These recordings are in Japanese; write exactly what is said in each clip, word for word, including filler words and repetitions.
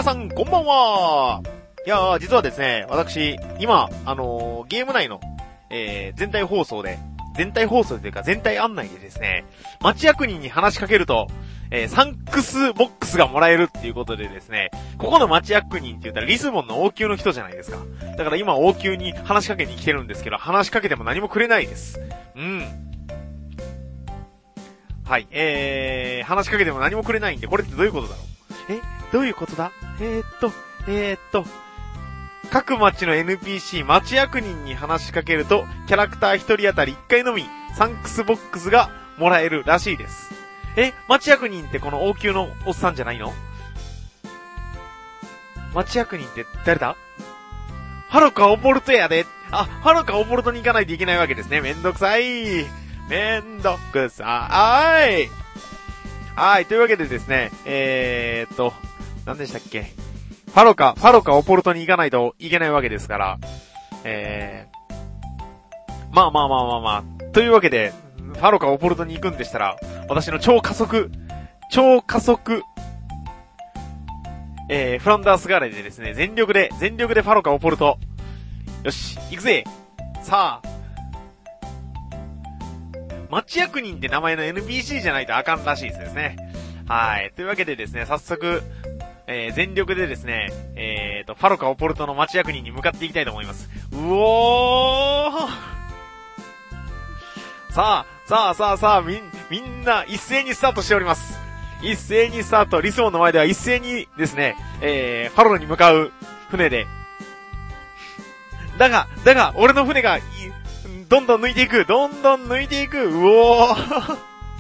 さんこんばんは。いやー、実はですね、私、今、あのー、ゲーム内の、えー、全体放送で、全体放送というか全体案内でですね、町役人に話しかけると、えー、サンクスボックスがもらえるっていうことでですね、ここの町役人って言ったらリスボンの王宮の人じゃないですか。だから今王宮に話しかけに来てるんですけど、話しかけても何もくれないです。うん。はい、えー、話しかけても何もくれないんで、これってどういうことだろう？え、どういうことだ？えーっと、えーっと、各町の エヌピーシー、町役人に話しかけると、キャラクター一人当たり一回のみ、サンクスボックスがもらえるらしいです。え、町役人ってこの王宮のおっさんじゃないの？町役人って誰だ？ハロカオポルトやで。あ、ハロカオポルトに行かないといけないわけですね。めんどくさい。めんどくさい。はい、というわけでですね、えーっと、何でしたっけ？ファロカ、ファロカオポルトに行かないといけないわけですから、えー、まあまあまあまあまあ、というわけで、ファロカオポルトに行くんでしたら、私の超加速、超加速、えー、フランダースガーレでですね、全力で、全力でファロカオポルト。よし、行くぜ。さあ、町役人って名前の エヌピーシー じゃないとあかんらしいですね。はい。というわけでですね、早速、えー、全力でですね、えーと、ファロカオポルトの町役人に向かっていきたいと思います。うおーさあ、さあさあさあ、みん、みんな一斉にスタートしております。一斉にスタート。リスボンの前では一斉にですね、えー、ファロロに向かう船で。だが、だが、俺の船が、どんどん抜いていく、どんどん抜いていく、うおー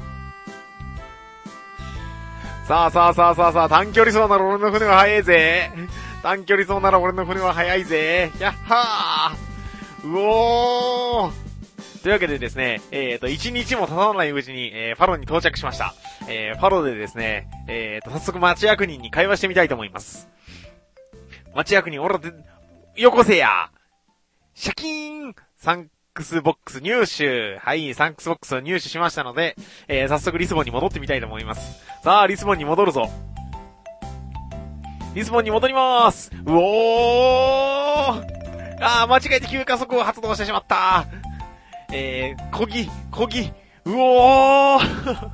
さあさあさあさあさあ、短距離走なら俺の船は速いぜ。短距離走なら俺の船は速いぜ。やっはーうおーというわけでですね、えーと、一日も経たないうちに、えー、ファロに到着しました。えー、ファロでですね、えーと、早速町役人に会話してみたいと思います。町役人、おらで、よこせやシャキーンサンクスボックス入手はい、サンクスボックスを入手しましたので、えー、早速リスボンに戻ってみたいと思います。さあ、リスボンに戻るぞ。リスボンに戻りまーす。うおーあー、間違えて急加速を発動してしまった。えー、こぎ、こぎ、うおー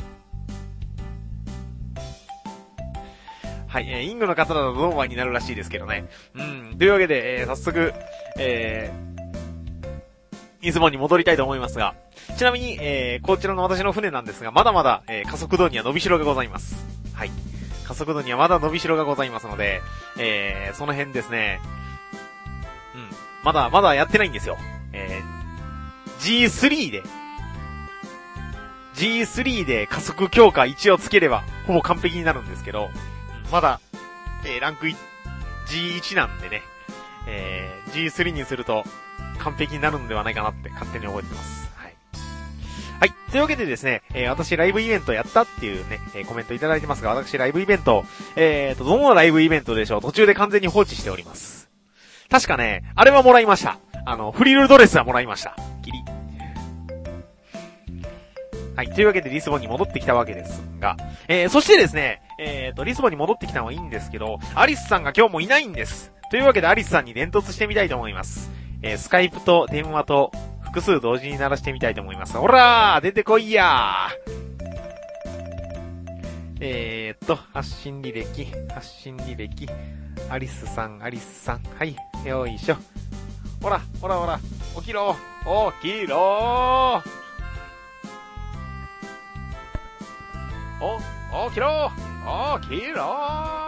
はい、えー、イングの方だとドーバーになるらしいですけどね。うん、というわけで、えー、早速、えー、リスボンに戻りたいと思いますが、ちなみに、えー、こちらの私の船なんですが、まだまだ、えー、加速度には伸びしろがございます。はい。加速度にはまだ伸びしろがございますので、えー、その辺ですね、うん、まだ、まだやってないんですよ。えー、ジースリー で、ジースリー で加速強化いちをつければ、ほぼ完璧になるんですけど、うん、まだ、えー、ランク ジーワン なんでね、えー、ジースリー にすると、完璧になるんではないかなって勝手に覚えてます。はい。はい。というわけでですね、えー、私ライブイベントやったっていうね、えー、コメントいただいてますが、私ライブイベント、えーと、どのライブイベントでしょう？途中で完全に放置しております。確かね、あれはもらいました。あの、フリルドレスはもらいました。キリ。はい。というわけでリスボンに戻ってきたわけですが、えー、そしてですね、えーと、リスボンに戻ってきたのはいいんですけど、アリスさんが今日もいないんです。というわけでアリスさんに伝突してみたいと思います。えー、スカイプと電話と複数同時に鳴らしてみたいと思います。ほらー出てこいやーえーっと、発信履歴、発信履歴、アリスさん、アリスさん、はい、よいしょ。ほら、ほらほら、起きろ起きろお、起きろ起きろ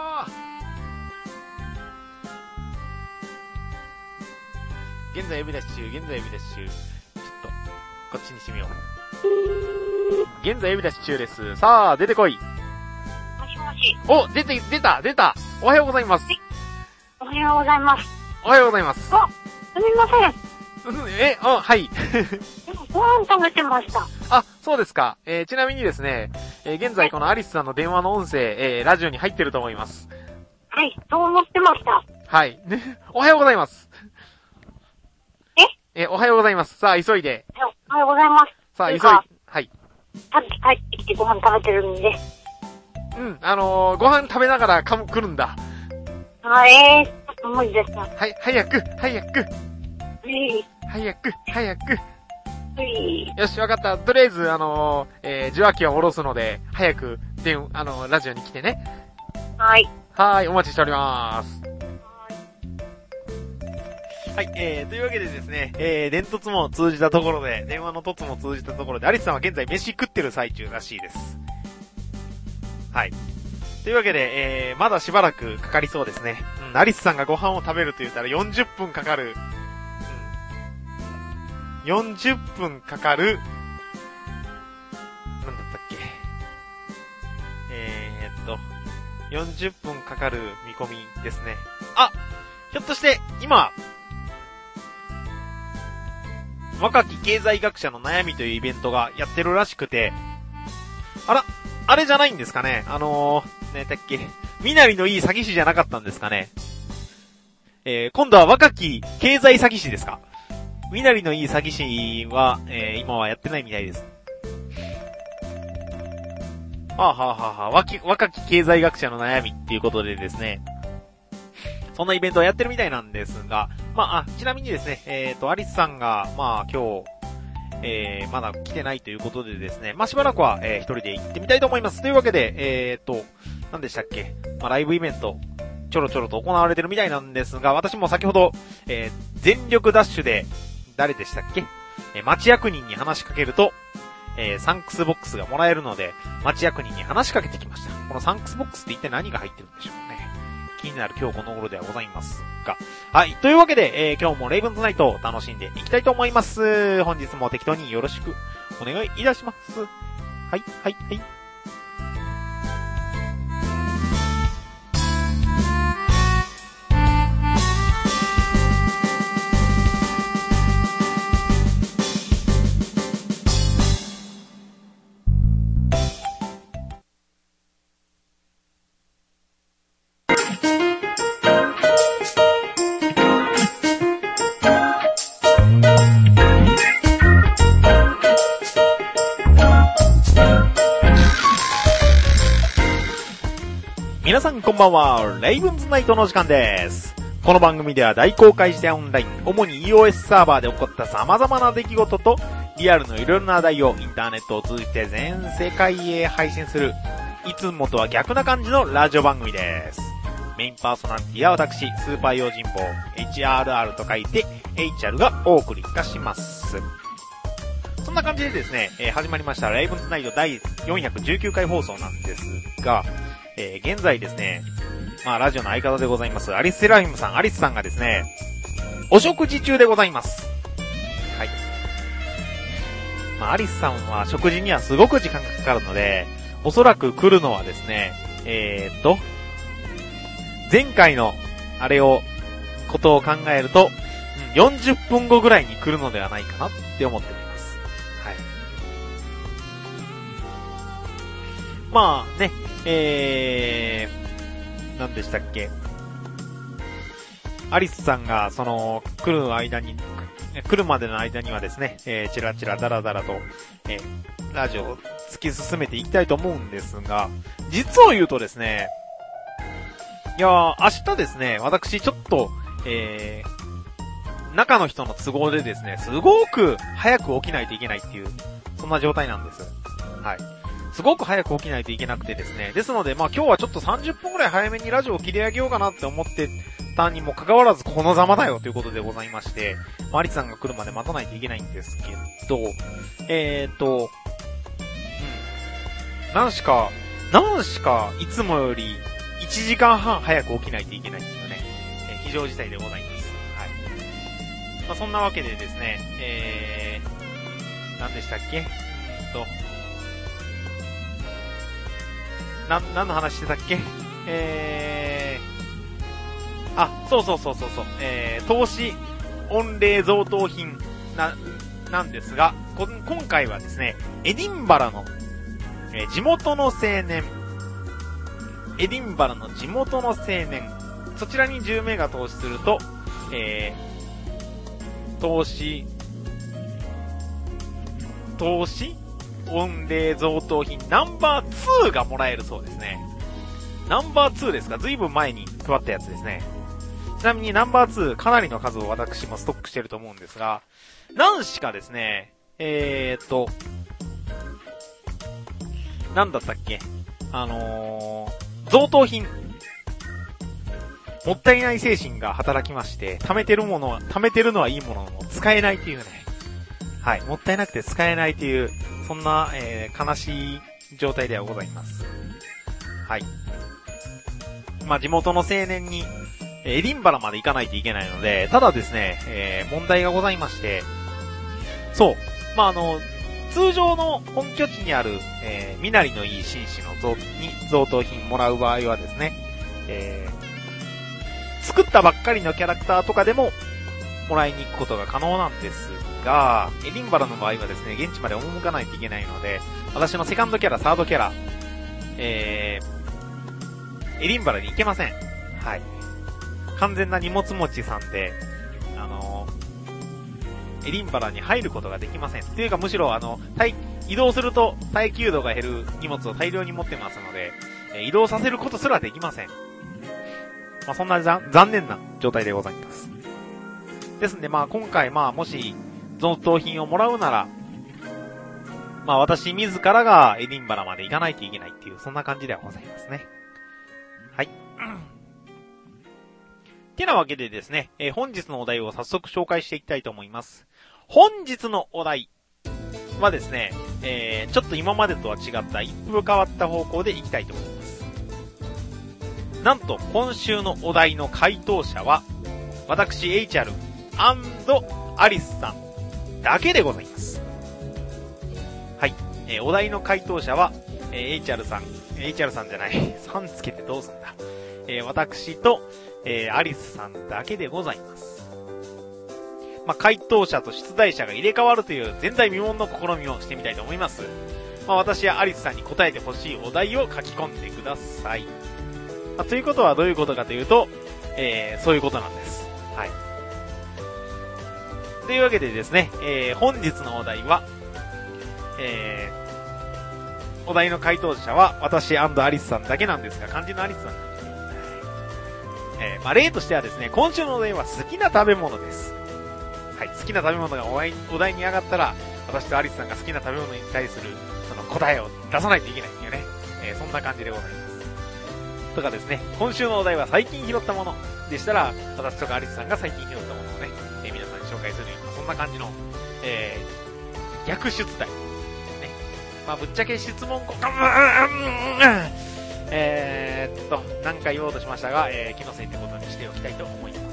現在呼び出し中、現在呼び出し中。ちょっと、こっちにしてみよう。現在呼び出し中です。さあ、出てこい。 もしもし。 お、出て、出た、出た。おはようございます。 おはようございます。 おはようございます。 あ、すみません。 え、あ、はい。 ご飯食べてました。 あ、そうですか。えー、ちなみにですね、えー、現在このアリスさんの電話の音声、えー、ラジオに入ってると思います。 はい、そう思ってました。 はい。おはようございます。 ええ、おはようございます。さあ、急いで。 おはようございます。 さあ、急いで。はい。 さっき帰ってきてご飯食べてるんで。 うん、あのー、ご飯食べながらかむ、来るんだ。 あ、えー、ちょっと無理です。ははい、早く、早く、 い。 早く、早く。 はい。 よし、わかった。とりあえず、あのー、えー、受話器は下ろすので、早く、で、あのー、ラジオに来てね。 はい。 はーい、お待ちしております。はい、えー、というわけでですね、えー、電突も通じたところで、電話の突も通じたところで、アリスさんは現在飯食ってる最中らしいです。はい。というわけで、えー、まだしばらくかかりそうですね。うん、アリスさんがご飯を食べると言ったらよんじゅっぷんかかる。うん。よんじゅっぷんかかる。なんだったっけ。えーっと、よんじゅっぷんかかる見込みですね。あ！ひょっとして、今、若き経済学者の悩みというイベントがやってるらしくて、あら、あれじゃないんですかね。あのー、ねだっけ、身なりのいい詐欺師じゃなかったんですかね。えー、今度は若き経済詐欺師ですか。身なりのいい詐欺師は、えー、今はやってないみたいです。はあ、はあはあはあ、若き、若き経済学者の悩みっていうことでですね、そんなイベントをやってるみたいなんですが、まあ、あちなみにですね、えっと、アリスさんが、まあ、今日、えー、まだ来てないということでですね、まあ、しばらくは、えー、一人で行ってみたいと思います。というわけで、えーと、何でしたっけ、まあ、ライブイベント、ちょろちょろと行われてるみたいなんですが、私も先ほど、えー、全力ダッシュで、誰でしたっけ、えー、町役人に話しかけると、えー、サンクスボックスがもらえるので、町役人に話しかけてきました。このサンクスボックスって一体何が入ってるんでしょうね。気になる今日この頃ではございますが。はい。というわけで、えー、今日もレイブンズナイトを楽しんでいきたいと思います。本日も適当によろしくお願いいたします。はい、はい、はい。皆さんこんばんは、レイブンズナイトの時間です。この番組では大公開してオンライン、主に iOS サーバーで起こった様々な出来事と、リアルのいろいろな話題をインターネットを通じて全世界へ配信する、いつもとは逆な感じのラジオ番組です。メインパーソナリティは私、スーパー用心棒、エイチアールアール と書いて、エイチアール がお送りいたします。そんな感じでですね、えー、始まりましたレイブンズナイト第よんひゃくじゅうきゅうかい放送なんですが、えー、現在ですね、まあラジオの相方でございますアリスセラフィムさん、アリスさんがですね、お食事中でございます。はい。まあアリスさんは食事にはすごく時間がかかるので、おそらく来るのはですね、えーっと、前回のあれを、ことを考えると、よんじゅっぷんごぐらいに来るのではないかなって思っております。はい。まあね、えー、何でしたっけ。アリスさんが、その、来る間に、来るまでの間にはですね、えー、チラチラダラダラと、えー、ラジオを突き進めていきたいと思うんですが、実を言うとですね、いやー、明日ですね、私ちょっと、えー、中の人の都合でですね、すごく早く起きないといけないっていう、そんな状態なんです。はい。すごく早く起きないといけなくてですね。ですので、まあ今日はちょっとさんじゅっぷんくらい早めにラジオを切り上げようかなって思ってたにもかかわらずこのざまだよということでございまして、マリさんが来るまで待たないといけないんですけど、えーと、うん。なんしか、なんしかいつもよりいちじかんはん早く起きないといけないっていうね、えー、非常事態でございます。はい。まあそんなわけでですね、えー、なんでしたっけと、な、何の話してたっけえー、あ、そうそうそうそうそう、えー、投資、御礼贈答品、な、なんですが、こ、今回はですね、エディンバラの、えー、地元の青年、エディンバラの地元の青年、そちらにじゅうめいが投資すると、えー、投資、投資御礼贈答品ナンバーツーがもらえるそうですね。ナンバーツーですか？ずいぶん前に配ったやつですね。ちなみにナンバーツーかなりの数を私もストックしてると思うんですが、何しかですね、えーっと、なんだったっけあのー、贈答品。もったいない精神が働きまして、貯めてるものは、貯めてるのはいいものの使えないというね。はい。もったいなくて使えないという、そんな、えー、悲しい状態ではございます。はい。まあ、地元の青年に、エディンバラまで行かないといけないので、ただですね、えー、問題がございまして、そう。まあ、あの、通常の本拠地にある、えー、身なりのいい紳士の贈に贈答品もらう場合はですね、えー、作ったばっかりのキャラクターとかでも、もらいに行くことが可能なんですが、エディンバラの場合はですね、現地まで赴かないといけないので、私のセカンドキャラ、サードキャラ、えー、エディンバラに行けません。はい。完全な荷物持ちさんで、あのー、エディンバラに入ることができません。というかむしろ、あの、移動すると耐久度が減る荷物を大量に持ってますので、えー、移動させることすらできません。まあ、そんな残念な状態でございます。ですんで、まあ、今回、まあ、もし、贈答品をもらうなら、まあ、私自らがエディンバラまで行かないといけないっていう、そんな感じではございますね。はい。てなわけでですね、えー、本日のお題を早速紹介していきたいと思います。本日のお題はですね、えー、ちょっと今までとは違った一風変わった方向でいきたいと思います。なんと、今週のお題の回答者は、私、エイチアール、アンド、アリスさんだけでございます。はい。えー、お題の回答者は、えー、エイチアール さん、エイチアール さんじゃない、さんつけてどうすんだ。えー、私と、えー、アリスさんだけでございます。まあ、回答者と出題者が入れ替わるという前代未聞の試みをしてみたいと思います。まあ、私やアリスさんに答えてほしいお題を書き込んでください。まあ、ということはどういうことかというと、えー、そういうことなんです。はい。というわけでですね、えー、本日のお題は、えー、お題の回答者は私&アリスさんだけなんですが、漢字のアリスさんなんです。えー、まあ、例としてはですね、今週のお題は好きな食べ物です。はい、好きな食べ物がお題に上がったら、私とアリスさんが好きな食べ物に対する、その答えを出さないといけないっていうね、えー、そんな感じでございます。とかですね、今週のお題は最近拾ったものでしたら、私とかアリスさんが最近拾ったものをね、えー、皆さんに紹介するような、そんな感じの、えー、逆出題。ね。まあ、ぶっちゃけ質問こ、えーっと、何か言おうとしましたが、えー、気のせいってことにしておきたいと思います。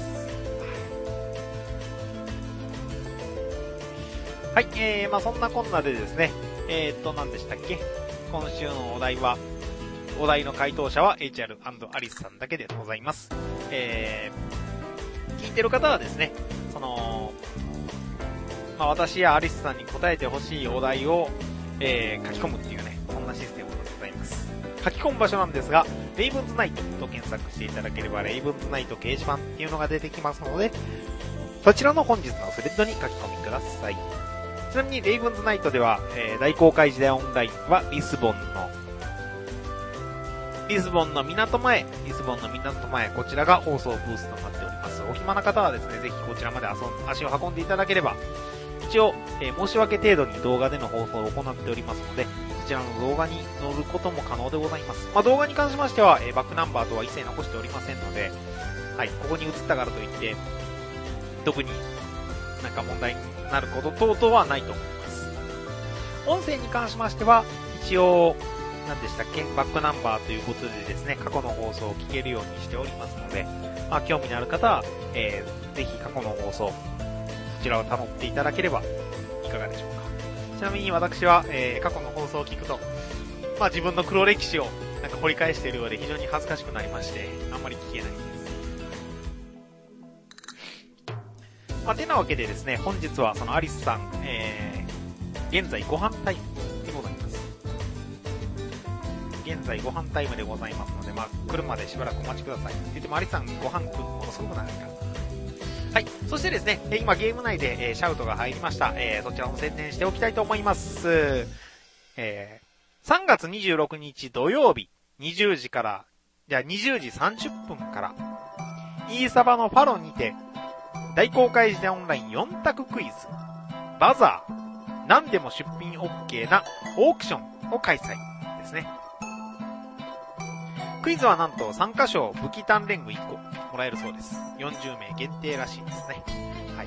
はい、えー、まあそんなこんなでですね、えーっと、何でしたっけ？今週のお題は、お題の回答者は エイチアール& アリスさんだけでございます。えー、聞いてる方はですね、その、まあ私やアリスさんに答えてほしいお題を、えー、書き込むっていうね、そんなシステムでございます。書き込む場所なんですが、レイブンズナイトと検索していただければ、レイブンズナイト掲示板っていうのが出てきますので、そちらの本日のスレッドに書き込みください。ちなみに、レイブンズナイトでは、えー、大公開時代オンラインはリスボンの、リスボンの港前、リスボンの港前、こちらが放送ブースとなっております。お暇な方はですね、ぜひこちらまで遊ん足を運んでいただければ、一応、えー、申し訳程度に動画での放送を行っておりますので、こちらの動画に載ることも可能でございます。まあ、動画に関しましては、えー、バックナンバーとは一切残しておりませんので、はい、ここに映ったからといって、特になんか問題になること等々はないと思います。音声に関しましては、一応、何でしたっけ、バックナンバーということでですね、過去の放送を聞けるようにしておりますので、まあ、興味のある方は、えー、ぜひ過去の放送、こちらを辿っていただければいかがでしょうか。ちなみに私は、えー、過去の放送を聞くと、まあ自分の黒歴史をなんか掘り返しているようで非常に恥ずかしくなりまして、あんまり聞けないです。まあ、てなわけでですね、本日はそのアリスさん、えー、現在ご飯タイムでございます。現在ご飯タイムでございますので、まあ、来るまでしばらくお待ちください。って言ってもアリスさんご飯来るのものすごくないかな。はい。そしてですね、今ゲーム内で、えー、シャウトが入りました。えー、そちらも宣伝しておきたいと思います。えー、さんがつにじゅうろくにち土曜日にじゅうじからじゃあにじゅうじさんじゅっぷんから、イーサバのファロにて、大公開時代オンラインよん択クイズ、バザー、何でも出品 OK なオークションを開催ですね。クイズはなんと参加賞武器鍛錬具いっこもらえるそうです。よんじゅうめい限定らしいですね。はい。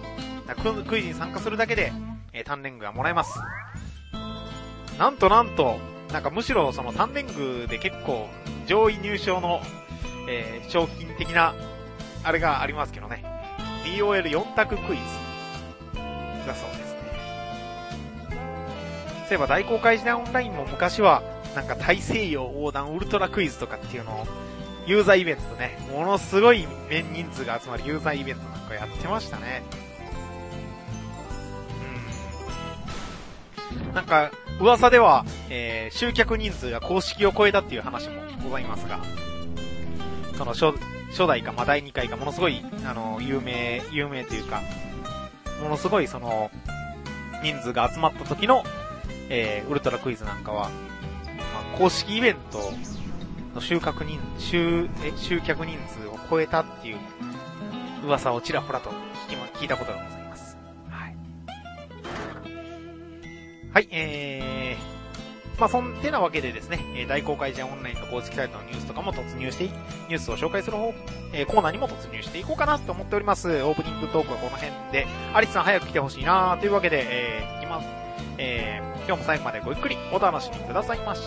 クイズに参加するだけで、えー、鍛錬具がもらえます。なんとなんと、なんかむしろその鍛錬具で結構上位入賞の、えー、商品的なあれがありますけどね。ディーオーエルよん 択クイズだそうですね。そういえば大公開時代オンラインも昔はなんか大西洋横断ウルトラクイズとかっていうのをユーザーイベントね、ものすごい面人数が集まるユーザーイベントなんかやってましたね。うん。なんか噂では、えー、集客人数が公式を超えたっていう話もございますが、その初初代か、まあ、だいにかいかものすごいあの有名有名というか、ものすごいその人数が集まった時の、えー、ウルトラクイズなんかは、まあ、公式イベントの集客人集え集客人数を超えたっていう噂をちらほらと聞き、ま、聞いたことがございます。はい。はい、えー、まあ、そんてなわけでですね、大公開時代オンラインの公式サイトのニュースとかも突入して、ニュースを紹介する方、えー、コーナーにも突入していこうかなと思っております。オープニングトークはこの辺で、アリスさん早く来てほしいなというわけで、えー、いきます。えー、今日も最後までごゆっくりお楽しみくださいまし。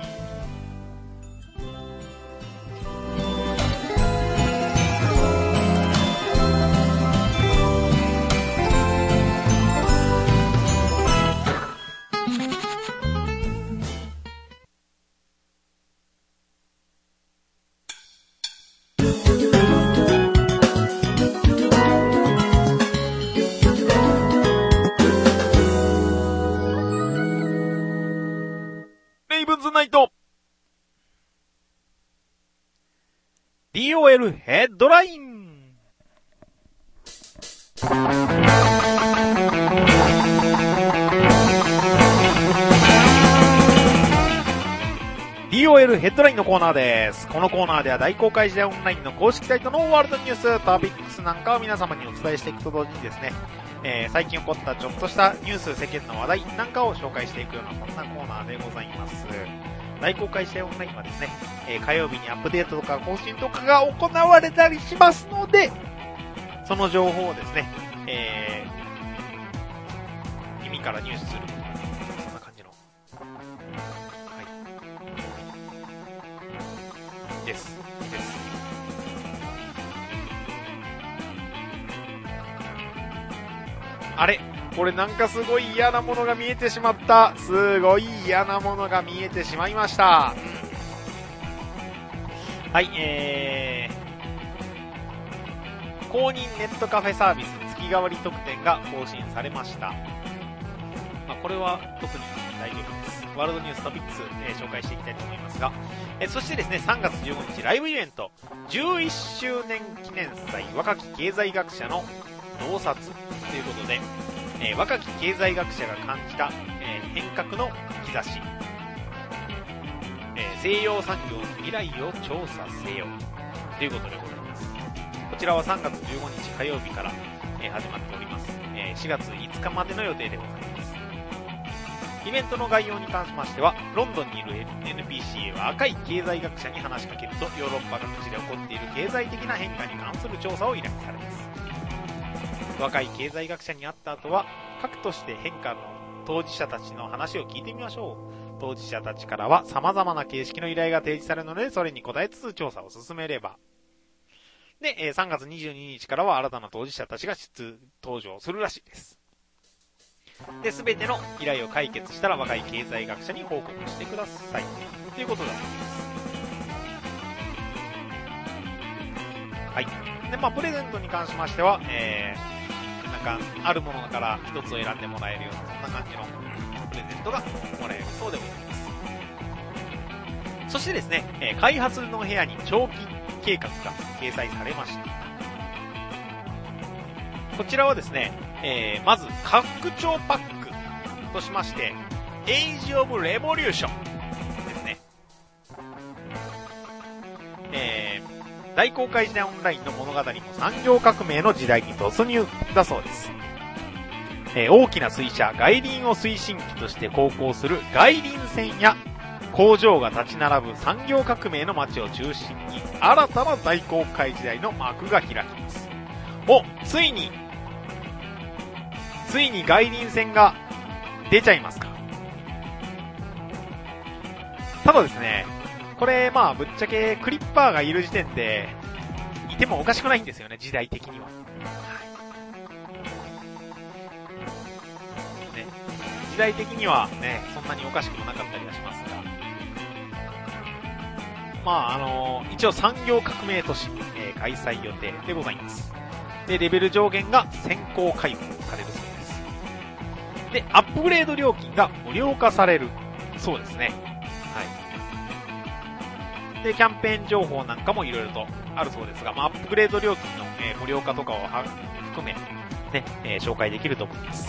レイブンズナイト ディーオーエル ヘッドライン。ディーオーエル ヘッドラインのコーナーです。このコーナーでは大公開時代オンラインの公式サイトのワールドニュース、トピックスなんかを皆様にお伝えしていくと同時にですね、えー、最近起こったちょっとしたニュース、世間の話題なんかを紹介していくようなそんなコーナーでございます。大公開時代オンラインはですね、えー、火曜日にアップデートとか更新とかが行われたりしますので、その情報をですね、えー、耳から入手する。そんな感じの。はい。です。です。あれこれなんかすごい嫌なものが見えてしまった。すごい嫌なものが見えてしまいました。はい、えー、公認ネットカフェサービス月替わり特典が更新されました。まあ、これは特に大丈夫です。ワールドニューストピックス、えー、紹介していきたいと思いますが、えー、そしてですね、さんがつじゅうごにちライブイベント、じゅういっしゅうねん記念祭若き経済学者の洞察ということで、えー、若き経済学者が感じた、えー、変革の兆し、えー、西洋産業の未来を調査せよということでございます。こちらはさんがつじゅうごにち火曜日から、えー、始まっております。えー、しがついつかまでの予定でございます。イベントの概要に関しましては、ロンドンにいる エヌピーシーエー は若い経済学者に話しかけると、ヨーロッパ各地で起こっている経済的な変化に関する調査を依頼されます。若い経済学者に会った後は、核として変化の当事者たちの話を聞いてみましょう。当事者たちからは様々な形式の依頼が提示されるので、それに答えつつ調査を進めれば。で、さんがつにじゅうににちからは新たな当事者たちが出登場するらしいです。で、すべての依頼を解決したら若い経済学者に報告してください。ということだそうです。はい。で、まあ、プレゼントに関しましては、えー、なんか、あるものから一つを選んでもらえるような、そんな感じのプレゼントがもらえるそうでございます。そしてですね、えー、開発の部屋に長期計画が掲載されました。こちらはですね、えー、まず、拡張パックとしまして、エイジオブレボリューションですね。え大航海時代オンラインの物語も産業革命の時代に突入だそうです。えー、大きな水車、外輪を推進機として航行する外輪船や工場が立ち並ぶ産業革命の街を中心に新たな大航海時代の幕が開きます。お、ついに、ついに外輪船が出ちゃいますか。ただですね、これまあぶっちゃけクリッパーがいる時点でいてもおかしくないんですよね、時代的には。ね、時代的にはね、そんなにおかしくもなかったりはしますが、まああのー、一応産業革命都市、えー、開催予定でございます。で、レベル上限が先行開放されるそうです。で、アップグレード料金が無料化されるそうですね。はい。で、キャンペーン情報なんかもいろいろとあるそうですが、まあ、アップグレード料金の、えー、無料化とかを含め、ね、えー、紹介できると思います。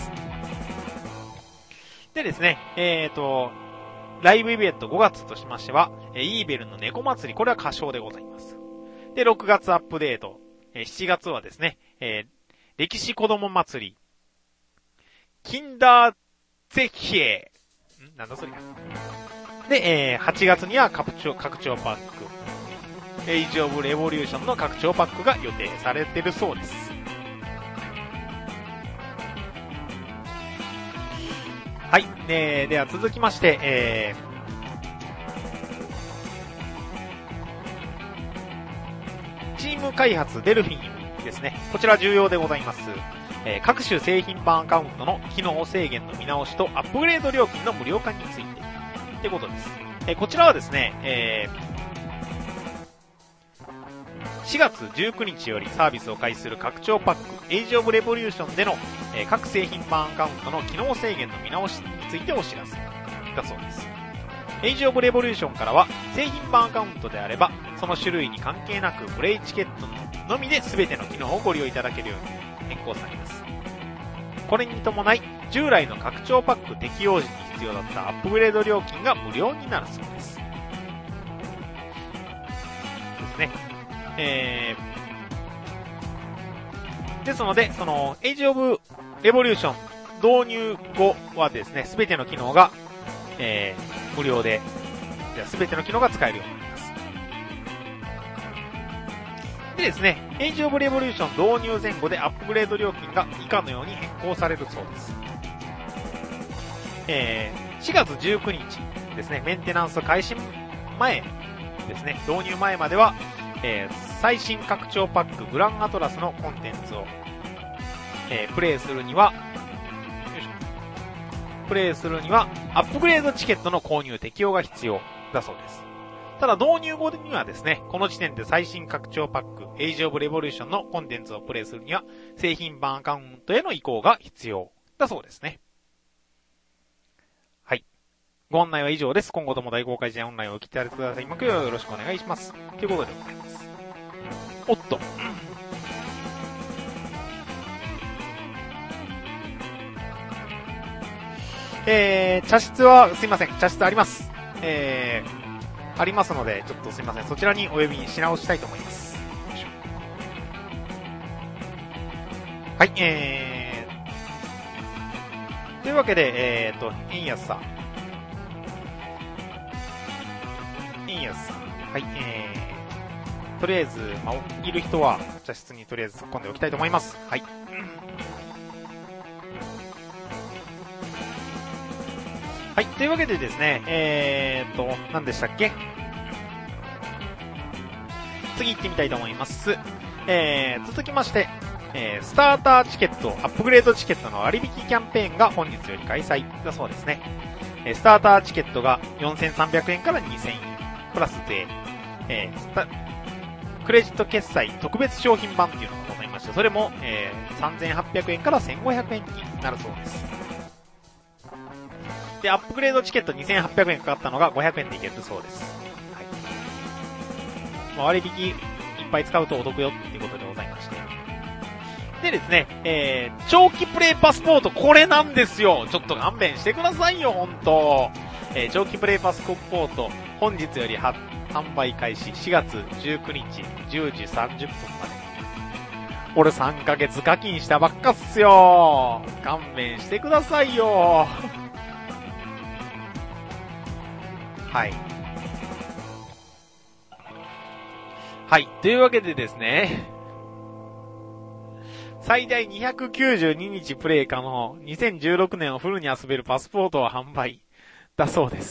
でですね、えーと、ライブイベントごがつとしましては、えー、イーベルの猫祭り、これは歌唱でございます。で、ろくがつアップデート、えー、しちがつはですね、えー、歴史子供祭り、キンダーゼヒエー、んなんだそれか。で、えー、はちがつには拡張、拡張パック、エイジオブレボリューションの拡張パックが予定されているそうです。はい、えー、では続きまして、えー、チーム開発デルフィンですね。こちら重要でございます。えー、各種製品版アカウントの機能制限の見直しとアップグレード料金の無料化についてってことです。えー、こちらはですね、えー、しがつじゅうくにちよりサービスを開始する拡張パックエイジオブレボリューションでの、えー、各製品版アカウントの機能制限の見直しについてお知らせだそうです。エイジオブレボリューションからは製品版アカウントであればその種類に関係なくプレイチケットののみで全ての機能をご利用いただけるように変更されます。これに伴い従来の拡張パック適用時に必要だったアップグレード料金が無料になるそうです。ですね。えー、ですので、その、エイジオブレボリューション導入後はですね、すべての機能が、えー、無料で、すべての機能が使えるようになります。でですね、エイジオブレボリューション導入前後でアップグレード料金が以下のように変更されるそうです。えー、しがつじゅうくにちですね、メンテナンス開始前ですね、導入前までは、えー、最新拡張パックグランアトラスのコンテンツを、えー、プレイするには、よいしょ、プレイするにはアップグレードチケットの購入適用が必要だそうです。ただ導入後にはですね、この時点で最新拡張パックエイジオブレボリューションのコンテンツをプレイするには製品版アカウントへの移行が必要だそうですね。はい。ご案内は以上です。今後とも大公開時代オンラインをお聞きいただいてください。今日はよろしくお願いします。ということでございます。おっと。えー、茶室は、すいません。茶室あります。えー、ありますので、ちょっとすいません。そちらにお呼びし直したいと思います。はい、えー、というわけで、えーと、円安さん。円安さん。はい、えー、とりあえず、まあ、いる人は、茶室にとりあえず突っ込んでおきたいと思います。はい。はい、というわけでですね、えーと、何でしたっけ？次行ってみたいと思います。えー、続きまして、えー、スターターチケット、アップグレードチケットの割引キャンペーンが本日より開催だそうですね。えー、スターターチケットがよんせんさんびゃくえんからにせんえん、プラス税、えー、スタ、クレジット決済特別商品版っていうのがございまして、それも、えー、さんぜんはっぴゃくえんからせんごひゃくえんになるそうです。で、アップグレードチケットにせんはっぴゃくえんかかったのがごひゃくえんでいけるそうです。はい。まあ、割引いっぱい使うとお得よっていうことでございまして。でですね、えー、長期プレイパスポート、これなんですよ。ちょっと勘弁してくださいよ、ほんと。えー、長期プレイパスポート、 本日よりは販売開始しがつじゅうくにちじゅうじさんじゅっぷんまで。俺さんかげつ課金したばっかっすよ。勘弁してくださいよ。はい。はい。というわけでですね。最大にひゃくきゅうじゅうににちプレイ可能、にせんじゅうろくねんをフルに遊べるパスポートを販売だそうです。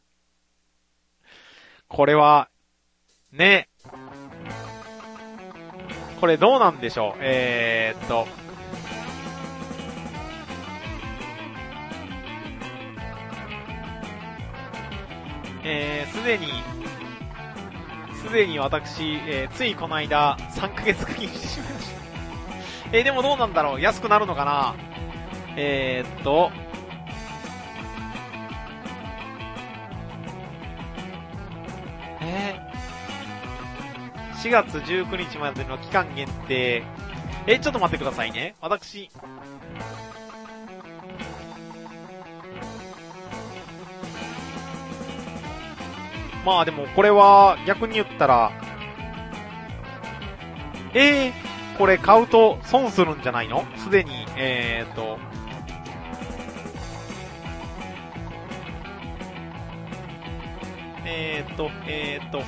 これは、ね。これどうなんでしょう。えーっと。えー、すでに、すでに私、えー、ついこの間、さんかげつ課金してしまいました。えー、でもどうなんだろう、安くなるのかな。えーっと、えー、しがつじゅうくにちまでの期間限定。えー、ちょっと待ってくださいね。私、まあでもこれは逆に言ったら、えー、これ買うと損するんじゃないの？すでに、えーと、えーと、えーと、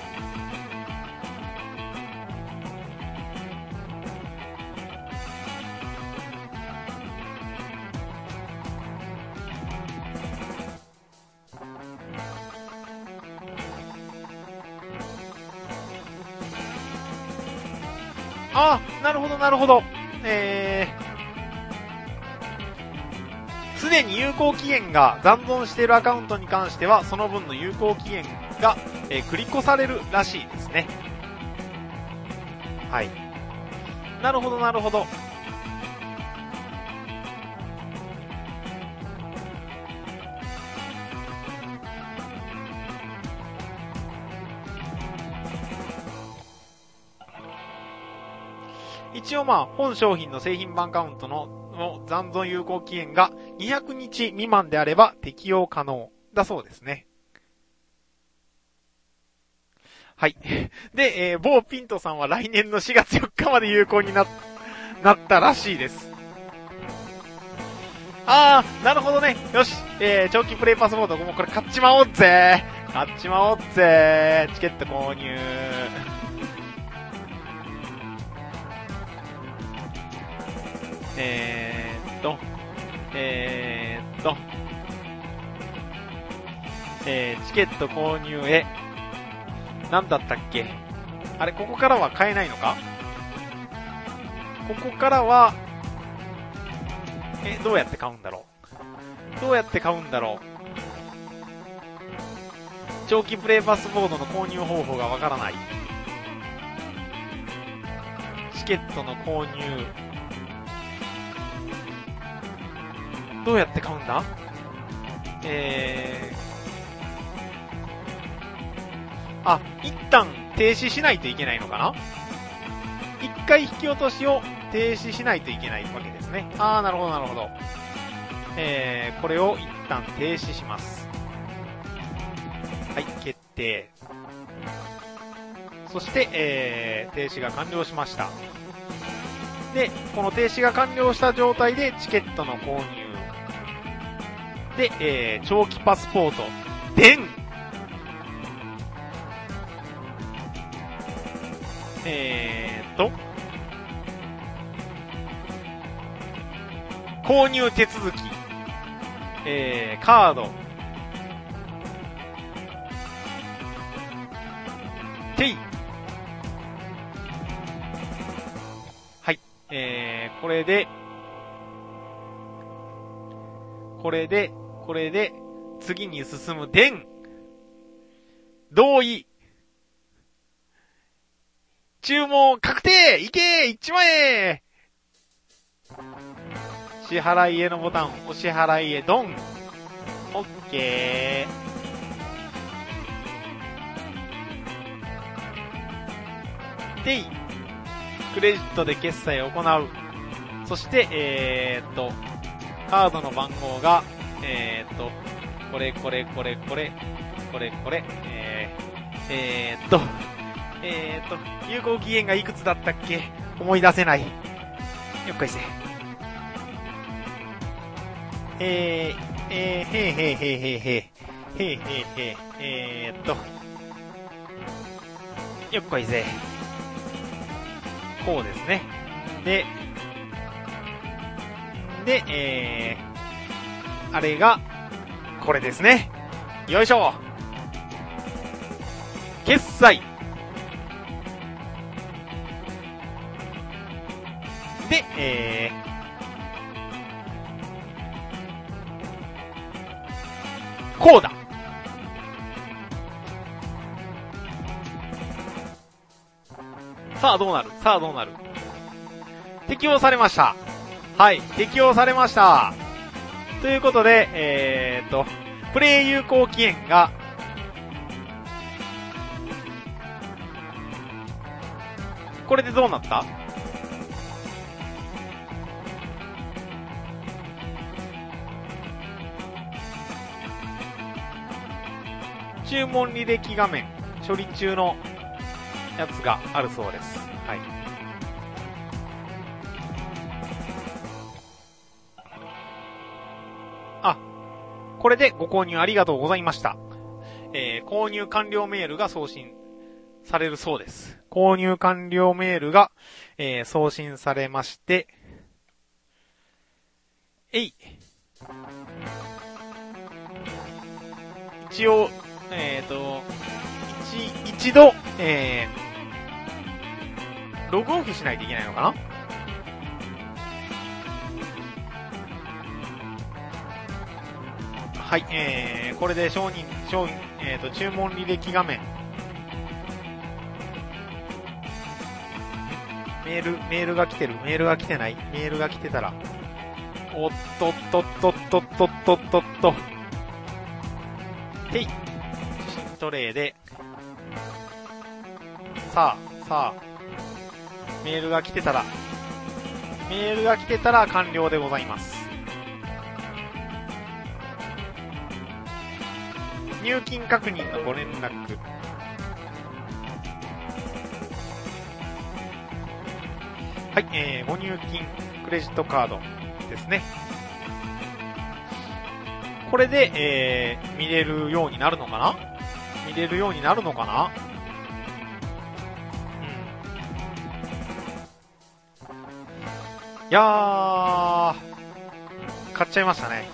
あ、なるほどなるほど。えー、すでに有効期限が残存しているアカウントに関しては、その分の有効期限が、えー、繰り越されるらしいですね。はい。なるほどなるほど。一応まあ、本商品の製品版カウントのの残存有効期限がにひゃくにち未満であれば適用可能だそうですね。はい。で、えー、某ピントさんは来年のしがつよっかまで有効にな、なったらしいです。あー、なるほどね。よし。えー、長期プレイパスポート、もうこれ買っちまおうぜ。買っちまおうぜ。チケット購入。えーっと、えーっと、えー、チケット購入へ、なんだったっけ？あれ、ここからは買えないのか？ここからは、え、どうやって買うんだろう？どうやって買うんだろう？長期プレイパスポートの購入方法がわからない。チケットの購入、どうやって買うんだ？えー、あ、一旦停止しないといけないのかな？一回引き落としを停止しないといけないわけですね。あー、なるほどなるほど。えー、これを一旦停止します。はい、決定。そして、えー、停止が完了しました。で、この停止が完了した状態でチケットの購入。で、えー、長期パスポート。でんえーと、購入手続き。えー、カード。テイ。はい。えー、これで、これで、これで、次に進む。でん。同意。注文確定。いけー !いちまんえん。支払いへのボタン、お支払いへドン。オッケー。でい。クレジットで決済を行う。そして、えーっと、カードの番号が、えーっと、これこれこれこれ、 これこれ、えー、えーっと、えーっと、有効期限がいくつだったっけ？思い出せない。よっこいせ。えー、えー、へーへーへーへーへー、へーへーへー、えーっと、よっこいせ。こうですね。で、で、えー、あれが、これですね。よいしょ。決済。で、えー、こうだ。さあどうなる？さあどうなる？適用されました。はい、適用されました。ということで、えーっと、プレイ有効期限が、これでどうなった？注文履歴画面、処理中のやつがあるそうです。はい。あ、これでご購入ありがとうございました。えー、購入完了メールが送信されるそうです。購入完了メールが、えー、送信されまして、えい。一応、えーと、一、一度、えー、ログオフしないといけないのかな？はい、えー、これで承認、承認、えーと、注文履歴画面。メール、メールが来てる、メールが来てない、メールが来てたら。おっとっとっとっとっとっとっとっと。てい。新トレイで。さあ、さあ。メールが来てたら、メールが来てたら完了でございます。入金確認のご連絡。はい、えー、ご入金クレジットカードですね。これで、えー、見れるようになるのかな？見れるようになるのかな？うん。いやー、買っちゃいましたね。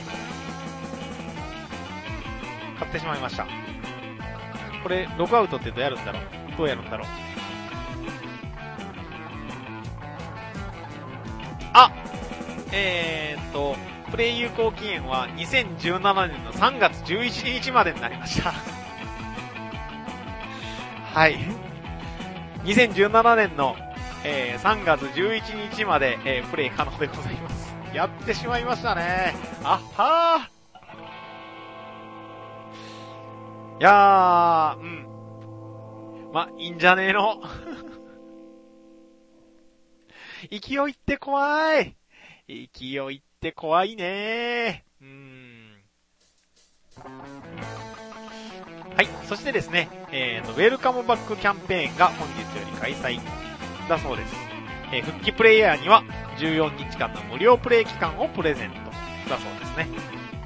買ってしまいました。これ、ログアウトってどうやるんだろう？どうやるんだろう？あ！えーっと、プレイ有効期限はにせんじゅうななねんのさんがつじゅういちにちまでになりました。はい。にせんじゅうななねんの、えー、さんがつじゅういちにちまで、えー、プレイ可能でございます。やってしまいましたね。あっはー。いやー、うん。ま、いいんじゃねえの。勢いって怖い。勢いって怖いねー。うーん。はい。そしてですね、えーと、ウェルカムバックキャンペーンが本日より開催だそうです。えー、復帰プレイヤーにはじゅうよっかんの無料プレイ期間をプレゼントだそうですね。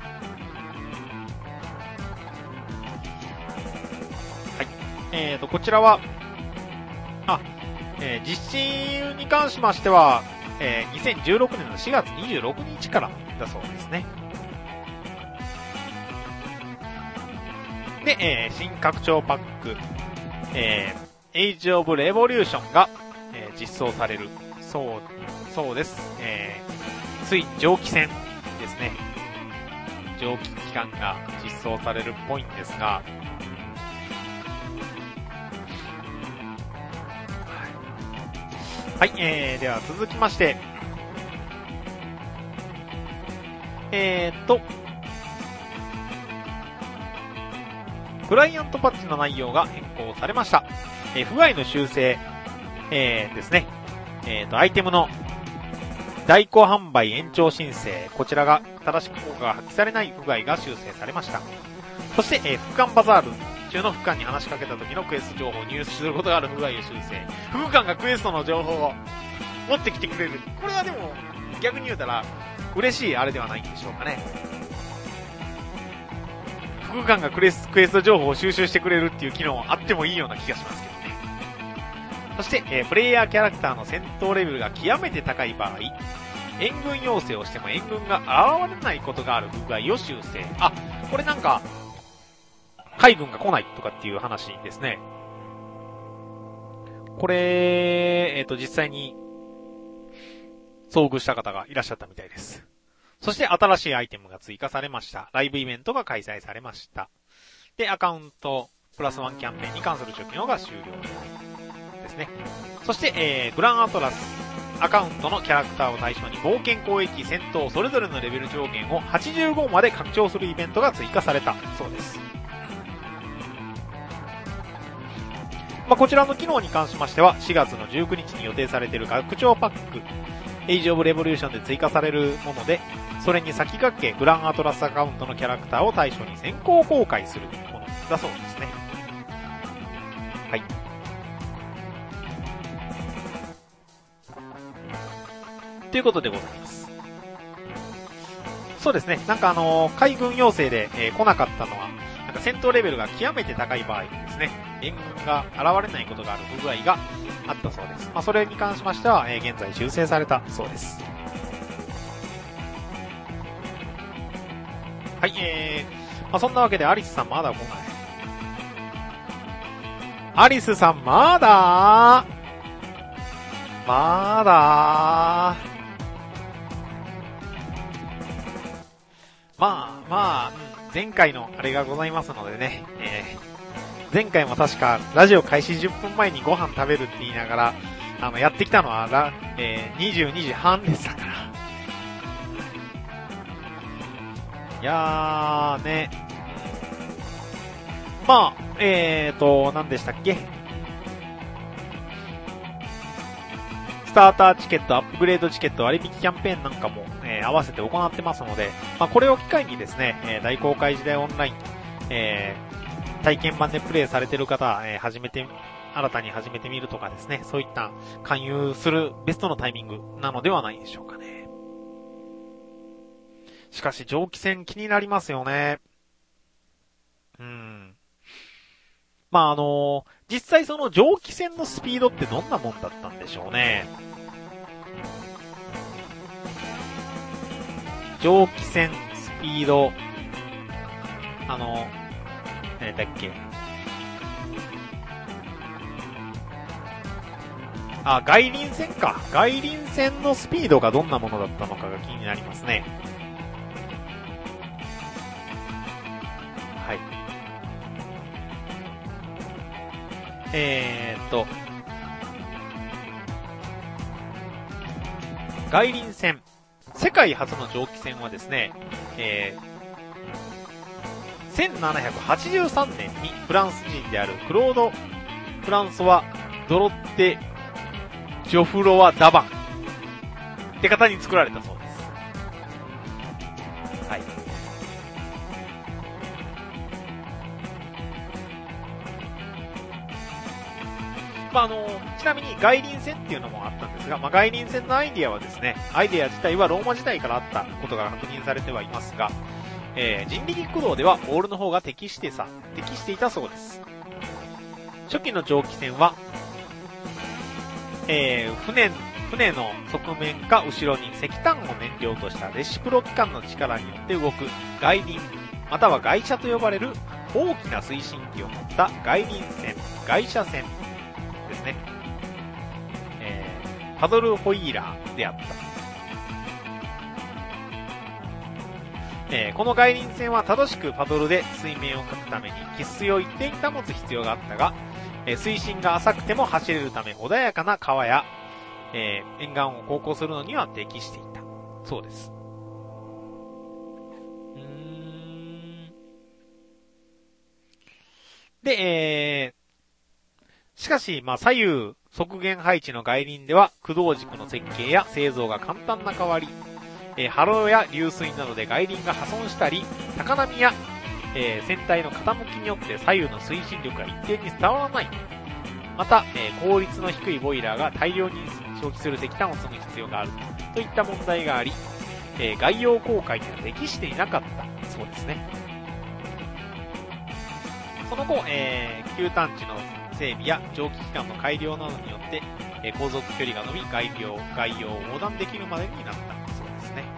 はい。えーと、こちらは、あ、えー、実施に関しましては、えー、にせんじゅうろくねんのしがつにじゅうろくにちからだそうですね。で、えー、新拡張パック、えー、エイジオブレボリューションが、えー、実装される、そう、そうです。えー、つい蒸気船ですね。蒸気機関が実装されるっぽいんですが、はい、えー、では続きまして、えーっと、クライアントパッチの内容が変更されました。えー、不具合の修正、えー、ですね。えーと、アイテムの代行販売延長申請、こちらが正しく効果が発揮されない不具合が修正されました。 そして、えー、副艦バザール中の副艦に話しかけた時のクエスト情報を入手することがある不具合を修正。副艦がクエストの情報を持ってきてくれる。これはでも、逆に言うたら、嬉しいあれではないんでしょうかね。副艦がクエス、クエスト情報を収集してくれるっていう機能あってもいいような気がしますけどね。そして、えー、プレイヤーキャラクターの戦闘レベルが極めて高い場合、援軍要請をしても援軍が現れないことがある不具合を修正。あ、これなんか、海軍が来ないとかっていう話ですね。これ、えっと、実際に、遭遇した方がいらっしゃったみたいです。そして新しいアイテムが追加されました。ライブイベントが開催されました。で、アカウントプラスワンキャンペーンに関する初期のが終了ですね。そして、えー、グランアトラスアカウントのキャラクターを対象に冒険攻撃戦闘それぞれのレベル上限をはちじゅうごまで拡張するイベントが追加されたそうです。まあ、こちらの機能に関しましてはしがつのじゅうくにちに予定されている拡張パックエイジオブレボリューションで追加されるもので、それに先駆けグランアトラスアカウントのキャラクターを対象に先行公開するものだそうですね。はい。ということでございます。そうですね。なんかあのー、海軍要請で、えー、来なかったのは、なんか戦闘レベルが極めて高い場合ですね、援軍が現れないことがある不具合があったそうです。まあ、それに関しましては、えー、現在修正されたそうです。はい、えー、まあ、そんなわけでアリスさんまだ来ない。アリスさんまだまだまあ、まあ、前回のあれがございますのでね、えー、前回も確かラジオ開始じゅっぷんまえにご飯食べるって言いながら、あの、やってきたのはら、えー、にじゅうにじはんでしたから。いやーね、まあ、えーと、何でしたっけ？スターターチケット、アップグレードチケット、割引キャンペーンなんかも、えー、合わせて行ってますので、まあ、これを機会にですね、えー、大公開時代オンライン、えー、体験版でプレイされている方、えー、始めて、新たに始めてみるとかですね、そういった勧誘するベストのタイミングなのではないでしょうかね。しかし蒸気船気になりますよね。うん。まあ、あのー、実際その蒸気船のスピードってどんなもんだったんでしょうね。蒸気船スピード、あの、何だっけ。あ、外輪船か。外輪船のスピードがどんなものだったのかが気になりますね。はい。えーっと、外輪船。世界初の蒸気船はですね、えー、せんななひゃくはちじゅうさんねんにフランス人であるクロード・フランソワ・ドロッテ・ジョフロワ・ダバンって方に作られたそうです。はい。まあ、あの、ちなみに外輪船っていうのもあったんですが、まあ、外輪船のアイディアはですね、アイディア自体はローマ時代からあったことが確認されてはいますが、えー、人力駆動ではオールの方が適してさ、適していたそうです。初期の蒸気船は、えー、船、船の側面か後ろに石炭を燃料としたレシプロ機関の力によって動く外輪、または外車と呼ばれる大きな推進機を持った外輪船、外車船ですね。えー、パドルホイーラーであった。えー、この外輪船は正しくパドルで水面をかくために喫水を一定に保つ必要があったが、えー、水深が浅くても走れるため穏やかな川や、えー、沿岸を航行するのには適していた。そうです。うーん。で、えー、しかし、まあ、左右側舷配置の外輪では駆動軸の設計や製造が簡単な代わり、えー、波浪や流水などで外輪が破損したり、高波やえー、船体の傾きによって左右の推進力が一定に伝わらない。また、えー、効率の低いボイラーが大量に消費する石炭を積む必要があるといった問題があり、えー、外洋航海には適していなかったそうですね。その後、えー、旧探知の整備や蒸気機関の改良などによって、えー、航続距離が伸び、外洋、外洋を横断できるまでになったそうですね。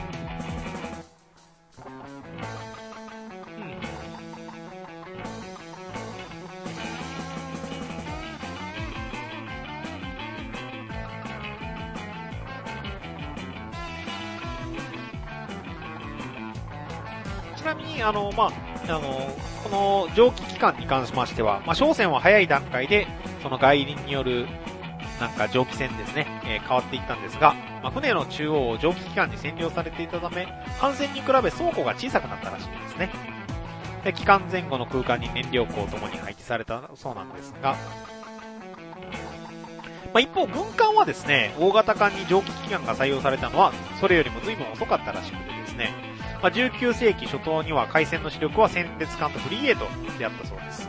ちなみに、あの、まあ、あの、この蒸気機関に関しましては、まあ、商船は早い段階で、その外輪による、なんか蒸気船ですね、えー、変わっていったんですが、まあ、船の中央を蒸気機関に占領されていたため、艦船に比べ倉庫が小さくなったらしいんですね。で、機関前後の空間に燃料庫ともに配置されたそうなんですが、まあ、一方、軍艦はですね、大型艦に蒸気機関が採用されたのは、それよりも随分遅かったらしくてですね、まあ、じゅうきゅうせいき初頭には海戦の主力は戦列艦とフリゲートであったそうです。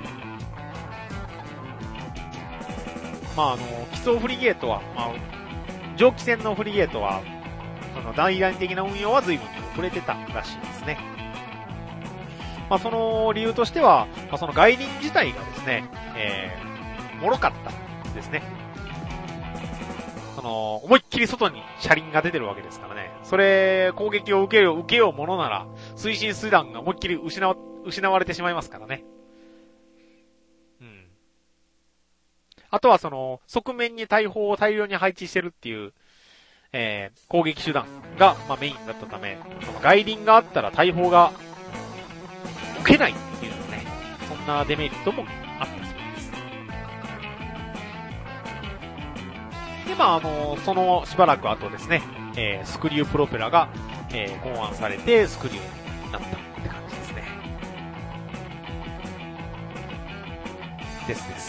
まあ、あの、基礎フリゲートは、まあ、蒸気船のフリゲートは、その大々的な運用は随分遅れてたらしいですね。まあ、その理由としては、まあ、その外輪自体がですね、えー、脆かったですね。その、思いっきり外に車輪が出てるわけですからね。それ、攻撃を受けよう、受けようものなら、推進手段が思いっきり失わ、失われてしまいますからね。うん。あとはその、側面に大砲を大量に配置してるっていう、えー、攻撃手段が、まあ、メインだったため、その外輪があったら大砲が受けないっていうのね、そんなデメリットもあったそうです。で、まあ、あの、そのしばらく後ですね、えー、スクリュープロペラが、えー、考案されて、スクリューになったって感じですね。ですです。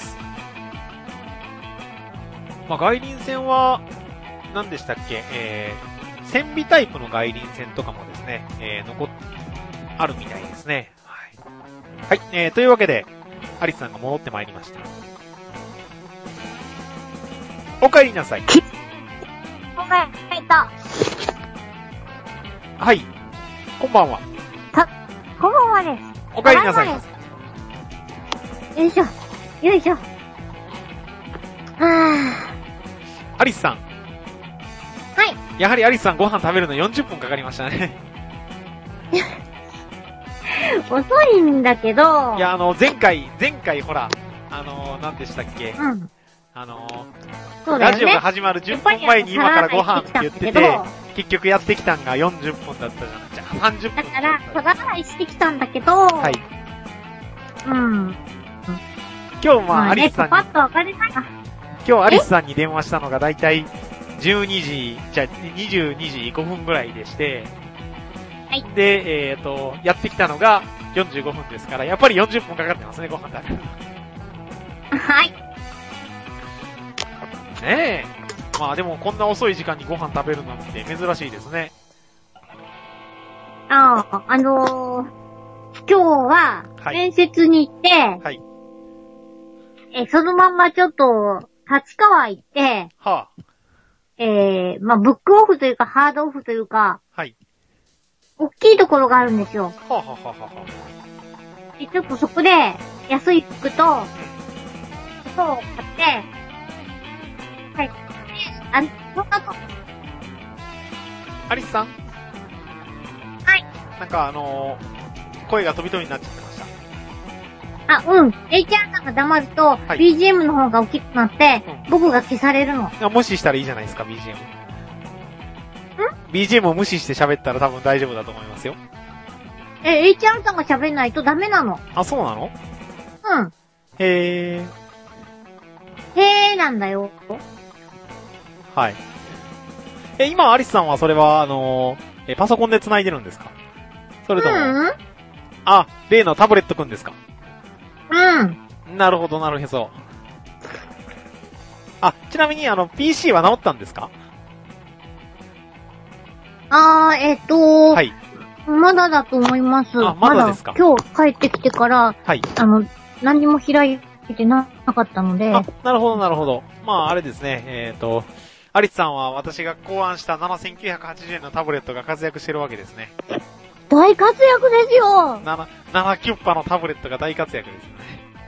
まあ、外輪船は、何でしたっけ、えー、船尾タイプの外輪船とかもですね、えー、残っ、あるみたいですね。はい。はい、えー、というわけで、アリスさんが戻ってまいりました。お帰りなさい。 おかえりた。 はい。こんばんは。 た、こんばんはです。 お帰りなさい。よいしょ。よいしょ。はぁ。 アリスさん。 はい。 やはりアリスさんご飯食べるのよんじゅっぷんかかりましたね。 遅いんだけど。 いや、あの、前回、前回ほら、あの、何でしたっけ、 うん。 あの、 そうだよね、 ラジオが始まるじゅっぷんまえに今からご飯って言ってて、結局やってきたんがよんじゅっぷんだったじゃない。じゃあさんじゅっぷん。 だから、小皿いしてきたんだけど、 はい。 うん。 今日まあ、アリスさんに、 パッとわかりないか。 今日アリスさんに電話したのがだいたいじゅうにじ、じゃあにじゅうにじごふんぐらいでして、 はい。 で、えっと、やってきたのがよんじゅうごふんですから、やっぱりよんじゅっぷんかかってますね、ご飯食べるの。 はい。 ねえ。まあでもこんな遅い時間にご飯食べるなんて珍しいですね。 ああ、あのー、今日は、面接に行って、はい。え、そのまんまちょっと、立川行って、はあ。えー、まあ、ブックオフというか、ハードオフというか、はい。大きいところがあるんですよ。はあ、はあはあはあ、で、ちょっとそこで、安い服と、服を買って、はい。あ、そんなと。 アリスさん？ はい。 なんかあのー、声が飛び飛びになっちゃってました。 あ、うん。エイチアール さんが黙ると、はい、ビージーエム の方が大きくなって、うん、僕が消されるの。 無視したらいいじゃないですか、ビージーエム。ん ?ビージーエム を無視して喋ったら多分大丈夫だと思いますよ。 え、エイチアール さんが喋んないとダメなの。 あ、そうなの？ うん。 へー。 へーなんだよ。 はい。え、今、アリスさんはそれは、あのー、え、パソコンで繋いでるんですか？それとも、うん、あ、例のタブレットくんですか？ うん。 なるほど、なるへそ。あ、ちなみに、あの、ピーシー は直ったんですか？ あー、えっと、はい。 まだだと思います。 あ、まだですか。 まだ今日帰ってきてから、はい。あの、何も開いてなかったので。 あ、なるほどなるほど。まあ、あれですね、えっと、アリスさんは私が考案したななせんきゅうひゃくはちじゅうえんのタブレットが活躍してるわけですね。 大活躍ですよ。 なな、ななキュッパのタブレットが大活躍ですよね。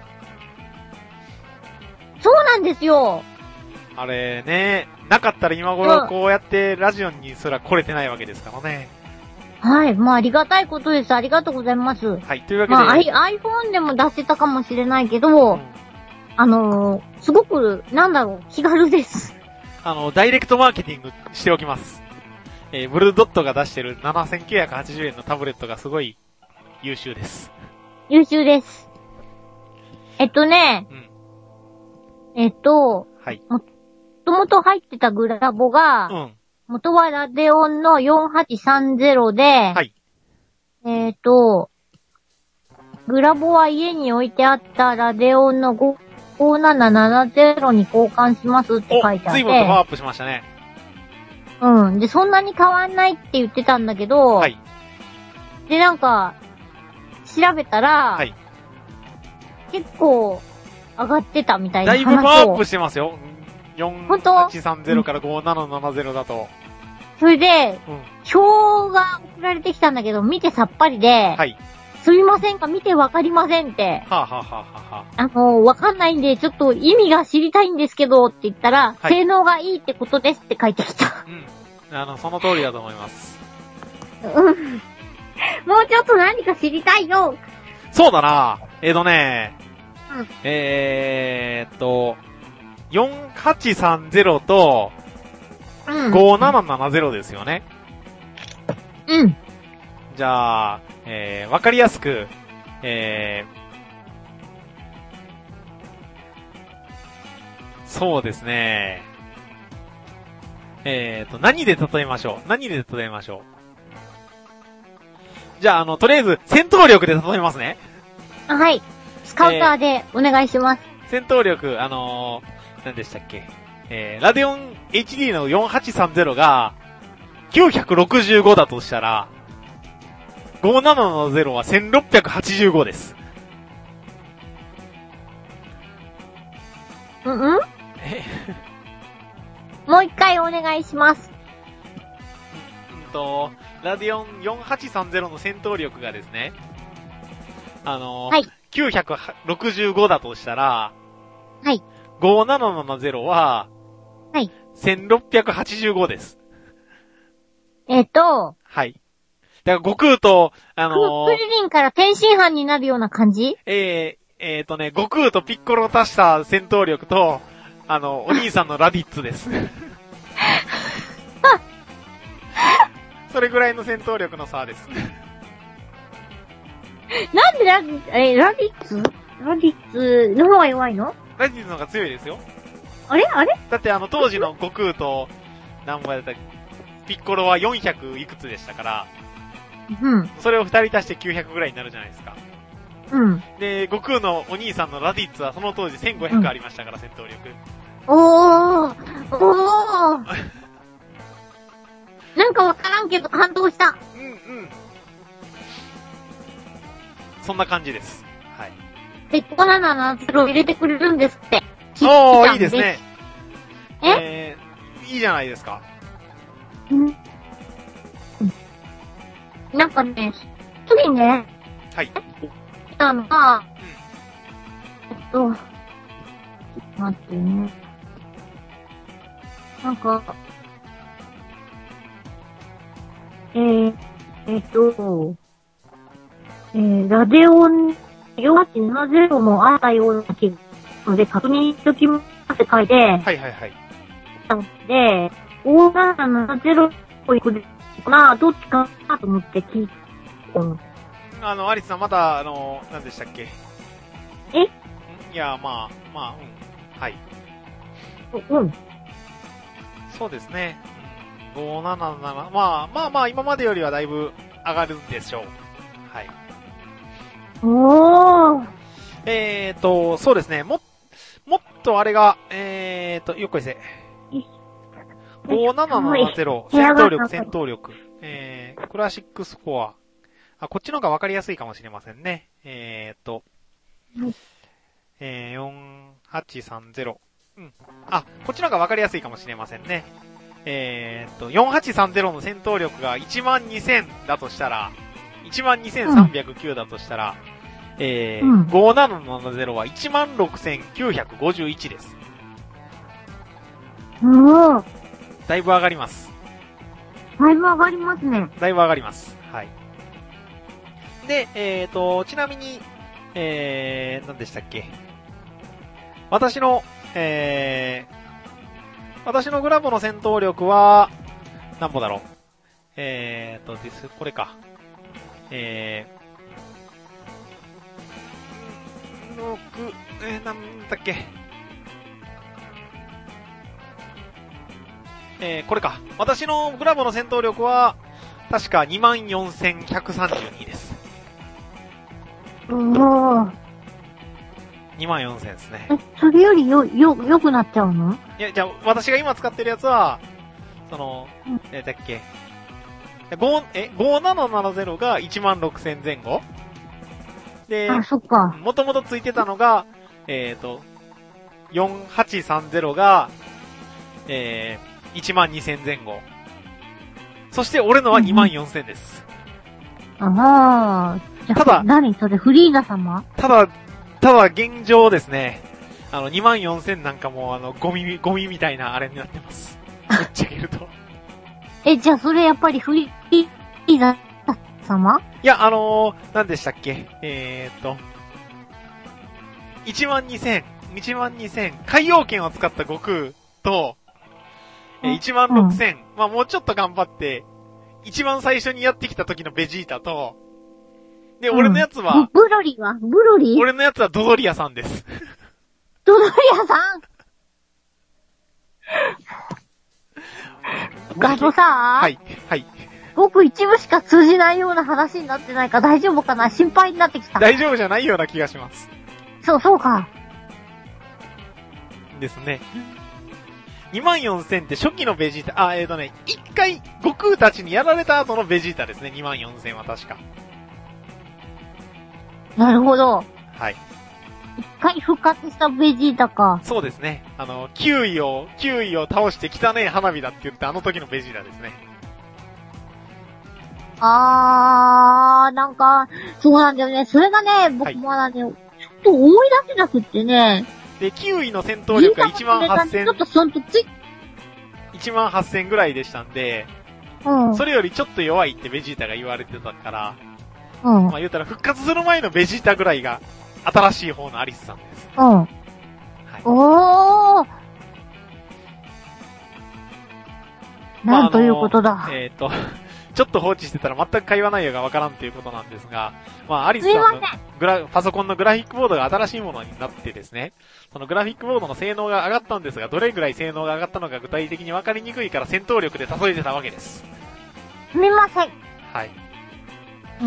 そうなんですよ。 あれね、なかったら今頃こうやってラジオにすら来れてないわけですからね。 はい。まあ、ありがたいことです。ありがとうございます。 はい。というわけで。まあ、 iPhone でも出せたかもしれないけど、うん、あのー、すごく、なんだろう、気軽です。 あの、ダイレクトマーケティングしておきます。えー、ブルードットが出してるななせんきゅうひゃくはちじゅうえんのタブレットがすごい優秀です。 優秀です。えっとね、うん、えっと、はい。もともと入ってたグラボが、うん、元はラデオンのよんはちさんゼロで、はい。えっと、グラボは家に置いてあったラデオンのごななななゼロに交換しますって書いてあって。 随分とパワーアップしましたね。 うん。で、そんなに変わんないって言ってたんだけど、はい。で、なんか、調べたら、はい。結構、上がってたみたいな話を。 だいぶパワーアップしてますよ。よんはちさんゼロからごななななゼロだと。 それで、うん、表が送られてきたんだけど、見てさっぱりで、はい。すみませんか見てわかりませんって。 はあ、はあはははあ、 あの、わかんないんで、ちょっと意味が知りたいんですけどって言ったら、はい、性能がいいってことですって書いてきた。 うん。あの、その通りだと思います。 うん。もうちょっと何か知りたいよ。 そうだな。えーとね、うん、えーっと、よんはちさんゼロと、ごななななゼロですよね。 うん。 じゃあ、えー、わかりやすく、えー、そうですね。えーと、何で例えましょう何で例えましょうじゃあ、あの、とりあえず、戦闘力で例えますね。 はい。スカウターでお願いします。 えー、戦闘力、あのー、何でしたっけえー、ラデオン エイチディー のよんはちさんゼロがきゅうひゃくろくじゅうごだとしたら、ごななななゼロはせんろっぴゃくはちじゅうごです。 うんうんえもう一回お願いします。 うんと、ラディオンよんはちさんゼロの戦闘力がですね、あのー、はい、きゅうひゃくろくじゅうごだとしたら、 はい。 ごななななゼロは、 はい。 せんろっぴゃくはちじゅうごです。 えっと、 はい。だから悟空と、あのー、クリリンから天津飯になるような感じえー、えーとね、悟空とピッコロを足した戦闘力と、あの、お兄さんのラディッツです。それぐらいの戦闘力の差です。 なんでラディッツ、え、ラディッツラディッツの方が弱いのラディッツの方が強いですよ。 あれあれだってあの、当時の悟空と、何倍だったっけピッコロはよんひゃくいくつでしたから、 うん。 それをふたり足してきゅうひゃくぐらいになるじゃないですか。 うん。 で、悟空のお兄さんのラディッツはその当時せんごひゃくありましたから、うん、戦闘力。 おーおーなんかわからんけど感動した。 うんうん。そんな感じです。はい。 で、ごなななゼロ入れてくれるんですって。 おー、いいですね。ええー、いいじゃないですか。 うん。なんかね、次ね。 はい。 来たのが、うん、えっと、ちょっと待ってね。なんか、えー、えっと、えー、ラデオンよんはちななゼロもあったような気がするので、確認しときますって書いて、はいはいはい。 で、ごななななゼロをいくかな、どっちかなと思って聞いて、うん。 あの、アリスさんまだ、あの、何でしたっけえいや、まあ、まあ、うん。はい。 うん。 そうですね。ごなななな、まあ、まあまあ、今までよりはだいぶ上がるんでしょう。はい。 おー。 えーと、そうですね。も、もっとあれが、えーと、よっこいせ。ごななななゼロ、戦闘力、戦闘力。えー、クラシックスコア。 あ、こっちの方がわかりやすいかもしれませんね。えーっと、 はい、 えー、よんはちさんゼロ。うん。あ、こっちの方がわかりやすいかもしれませんね。えーっと、よんはちさんゼロの戦闘力がいちまんにせんだとしたら、いちまんにせんさんびゃくきゅうだとしたら、うん、えー、うん、ごななななゼロはいちまんろくせんきゅうひゃくごじゅういちです。 うお。 だいぶ上がります。 だいぶ上がりますね。 だいぶ上がります。はい。で、えーと、ちなみに、えー、何でしたっけ。私の、えー、私のグラボの戦闘力は、何歩だろう。えーと、です、これか。えー、ろく、えー、なんだっけ。えー、これか。私のグラボの戦闘力は、確か にまんよんせんひゃくさんじゅうに です。 うお。 にまんよんせんですね。 え、それよりよ、よ、良くなっちゃうの？ いや、じゃあ、私が今使ってるやつは、その、うん、えー、だっけ。ご、え、ごなななゼロがいちまんろくせんぜん後で、 あ、そっか。 もともとついてたのが、えっと、よんはちさんゼロが、えー、いちまんにせんぜん後。そして俺のはにまんよんせんです。 うん、ああ。ただ、何それ、フリーザ様？ ただ、ただ現状ですね、あの、にまんよんせんなんかもうあの、ゴミ、ゴミみたいなあれになってます。ぶっちゃけると。 え、じゃあそれやっぱりフリーザ様？ いや、あのー、何でしたっけえーっと、いちまんにせん、いちまんにせん、海洋圏を使った悟空と、えー、いちまんろくせん、うん、まあもうちょっと頑張って、一番最初にやってきた時のベジータと、で、うん、俺のやつは、 ブロリはブロリ俺のやつはドドリアさんです。 ドドリアさんガトさはい、はい。 僕一部しか通じないような話になってないか大丈夫かな？心配になってきた。 大丈夫じゃないような気がします。 そう、そうか。 ですね。にまんよんせんって初期のベジータ、あ、えーとね、一回、悟空たちにやられた後のベジータですね、にまんよんせんは確か。 なるほど。 はい。 一回復活したベジータか。 そうですね。あの、きゅういを、きゅういを倒して汚ねえ花火だって言ってあの時のベジータですね。 あー、なんか、そうなんだよね。それがね、僕もまだね、はい、ちょっと思い出せなくってね。 で、きゅういの戦闘力がいちまんはっせん。 ちょっとその時。 いちまんはっせんぐらいでしたんで、うん。それよりちょっと弱いってベジータが言われてたから、うん。まあ言うたら復活する前のベジータぐらいが新しい方のアリスさんです。 うん。はい。おー。なん、まあ、ということだ。 えっ、ー、と、ちょっと放置してたら全く会話内容がわからんということなんですが、まあ、アリスさんのグラ、パソコンのグラフィックボードが新しいものになってですね、そのグラフィックボードの性能が上がったんですが、どれぐらい性能が上がったのか具体的にわかりにくいから戦闘力で例えてたわけです。 すみません。 はい。 うん。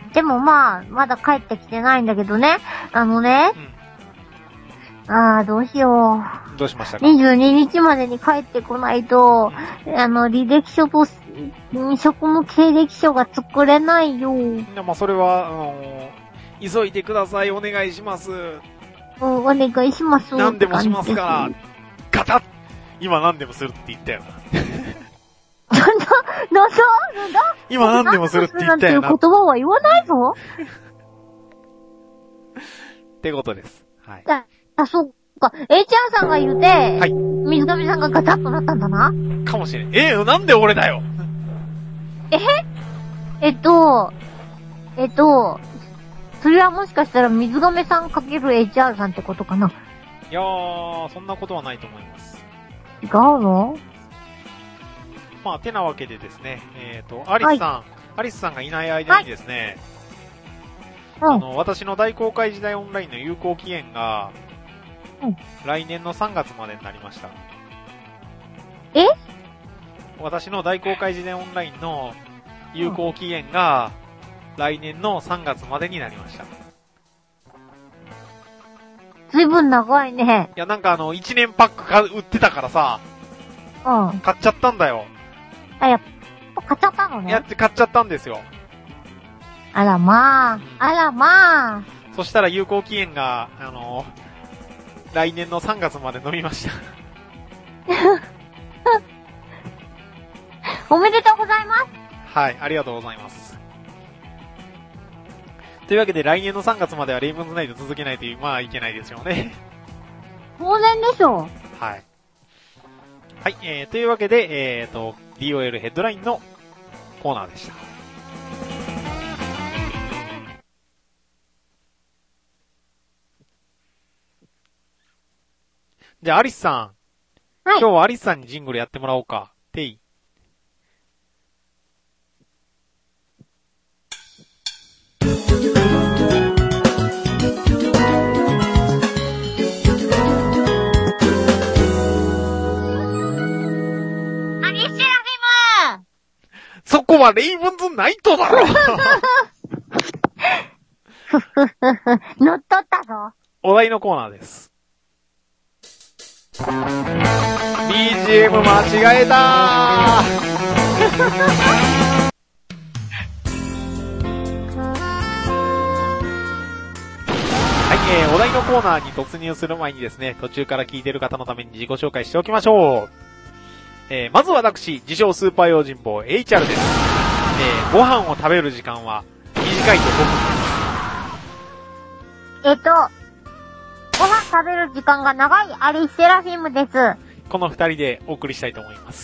でもまあ、まだ帰ってきてないんだけどね。あのね。うん、ああ、どうしよう。どうしましたか？ にじゅうににちまでに帰ってこないと、うん、あの、履歴書と、職務経歴書が作れないよ。 いや、まあ、それは、あのー、急いでください。お願いします。 うん、お願いします。 何でもしますから。ガタッ今何でもするって言ったよな。 なんだなんだなんだ今何でもするって言ったよな。 なんていう言葉は言わないぞ。 ってことです。はい。 あ、あ、そっか。エイチアール さんが言うて、はい。水上さんがガタッとなったんだな。 かもしれん。えー、なんで俺だよ。 ええっと、えっと、それはもしかしたら水亀さんかける エイチアール さんってことかな？ いやー、そんなことはないと思います。 違うの？ まあ、てなわけでですね、えっと、アリスさん、はい、アリスさんがいない間にですね、はい、あの、私の大公開時代オンラインの有効期限が、うん、来年のさんがつまでになりました。 え？ 私の大公開時代オンラインの有効期限が、来年のさんがつまでになりました。 ずいぶん長いね。 いや、なんかあの、いちねんパックか売ってたからさ、うん。買っちゃったんだよ。 あ、やっぱ買っちゃったのね。 やって買っちゃったんですよ。 あらまあ、あらまあ。 そしたら有効期限が、あの、来年のさんがつまで飲みました。 おめでとうございます。 はい、ありがとうございます。というわけで来年のさんがつまではレイブンズナイト続けないという、まあいけないですよね。 当然でしょう。 はい。はい、えー、というわけで、えーと、ディーオーエル ヘッドラインのコーナーでした。じゃあ、アリスさん。はい。今日はアリスさんにジングルやってもらおうか。てい。そこはレイブンズナイトだろふふふふ、乗っ取ったぞ。 お題のコーナーです。ビージーエム 間違えたーはい、えー、お題のコーナーに突入する前にですね、途中から聞いてる方のために自己紹介しておきましょう。えー、まず私、自称スーパー用心棒 エイチアール です。えー、ご飯を食べる時間は短いとごふんです。 えっと、ご飯食べる時間が長いアリスセラフィムです。 この二人でお送りしたいと思います。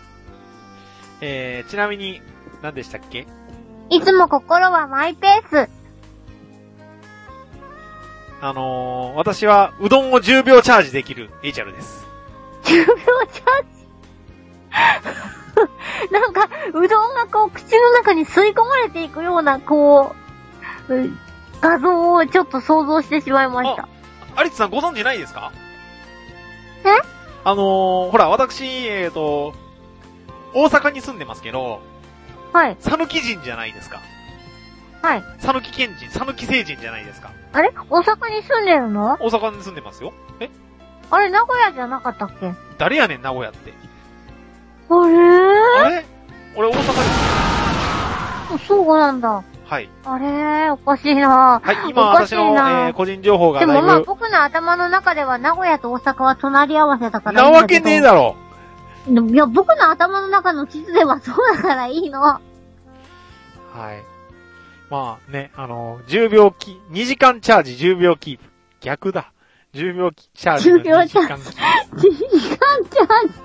えー、ちなみに、何でしたっけ？ いつも心はマイペース。 あのー、私はうどんをじゅうびょうチャージできるエイチアール です。 じゅうびょうチャージなんか、うどんがこう、口の中に吸い込まれていくような、こう、画像をちょっと想像してしまいました。 あ、アリツさんご存知ないですか？ え？ あのー、ほら、私、えーと、大阪に住んでますけど、 はい。 讃岐人じゃないですか。 はい。 讃岐県人、讃岐星人じゃないですか。 あれ？大阪に住んでるの？ 大阪に住んでますよ。え？ あれ、名古屋じゃなかったっけ？ 誰やねん、名古屋って。 あれー？ あれ？俺大阪です。 そうなんだ。 はい。 あれー、おかしいな。 はい、今私の、えー、個人情報がだいぶ。 でもまあ僕の頭の中では名古屋と大阪は隣り合わせだからいいんだけど。なわけねえだろ。 いや、僕の頭の中の地図ではそうだからいいの。はい。 まあね、あの、じゅうびょうき、にじかんチャージじゅうびょうキープ。逆だ。じゅうびょうチャージのにじかん。じゅうびょうチャージ。 にじかんチャージ。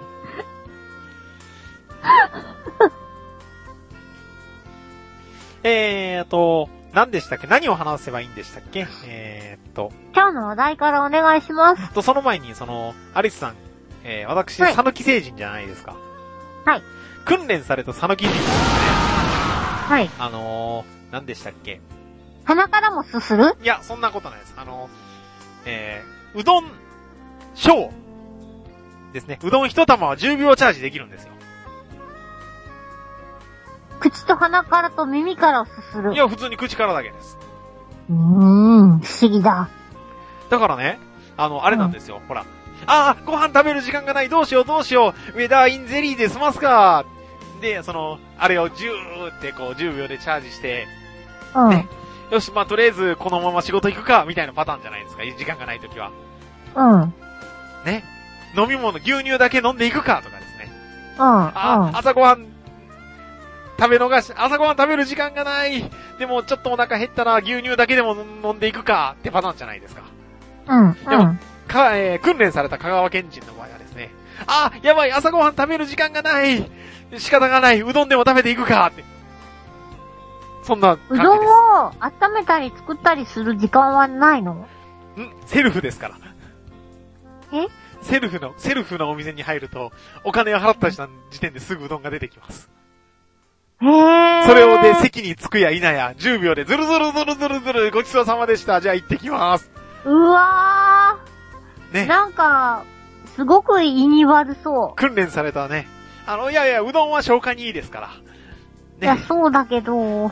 えーと、何でしたっけ？何を話せばいいんでしたっけ？えーと。 今日の話題からお願いします。 と、その前に、その、アリスさん、えー、私、 はい、 讃岐星人じゃないですか。 はい。 訓練された讃岐人ですね。 はい。 あのー、何でしたっけ？ 鼻からもすする？ いや、そんなことないです。あの、えー、うどん、小ですね。うどん一玉はじゅうびょうチャージできるんですよ。 口と鼻からと耳からをすする。 いや、普通に口からだけです。 うーん、不思議だ。 だからね、あの、あれなんですよ、うん、ほら。ああ、ご飯食べる時間がない、どうしようどうしよう、ウェダーインゼリーで済ますか。で、その、あれをジューってこうじゅうびょうでチャージして、 うん。 ね、よし、まあ、とりあえずこのまま仕事行くか、みたいなパターンじゃないですか、時間がないときは。 うん。 ね。飲み物、牛乳だけ飲んでいくか、とかですね。 うん。 あ、 うん、 朝ごはん、食べ逃し、朝ごはん食べる時間がない。でも、ちょっとお腹減ったな、牛乳だけでも飲んでいくか、ってパターンじゃないですか。 うん。 でも、か、えー、訓練された香川県人の場合はですね、あ、やばい、朝ごはん食べる時間がない。仕方がない、うどんでも食べていくか、って。そんな感じです。 うどんを温めたり作ったりする時間はないの？ん？ セルフですから。 え？ セルフの、セルフのお店に入ると、お金を払った時点ですぐうどんが出てきます。 へー。 それをで、席に着くや否や、じゅうびょうでズルズルズルズルズル、ごちそうさまでした。じゃあ行ってきます。 うわー。ね。なんか、すごく意に悪そう。 訓練されたね。あの、いやいや、うどんは消化にいいですから。ね。 いや、そうだけど、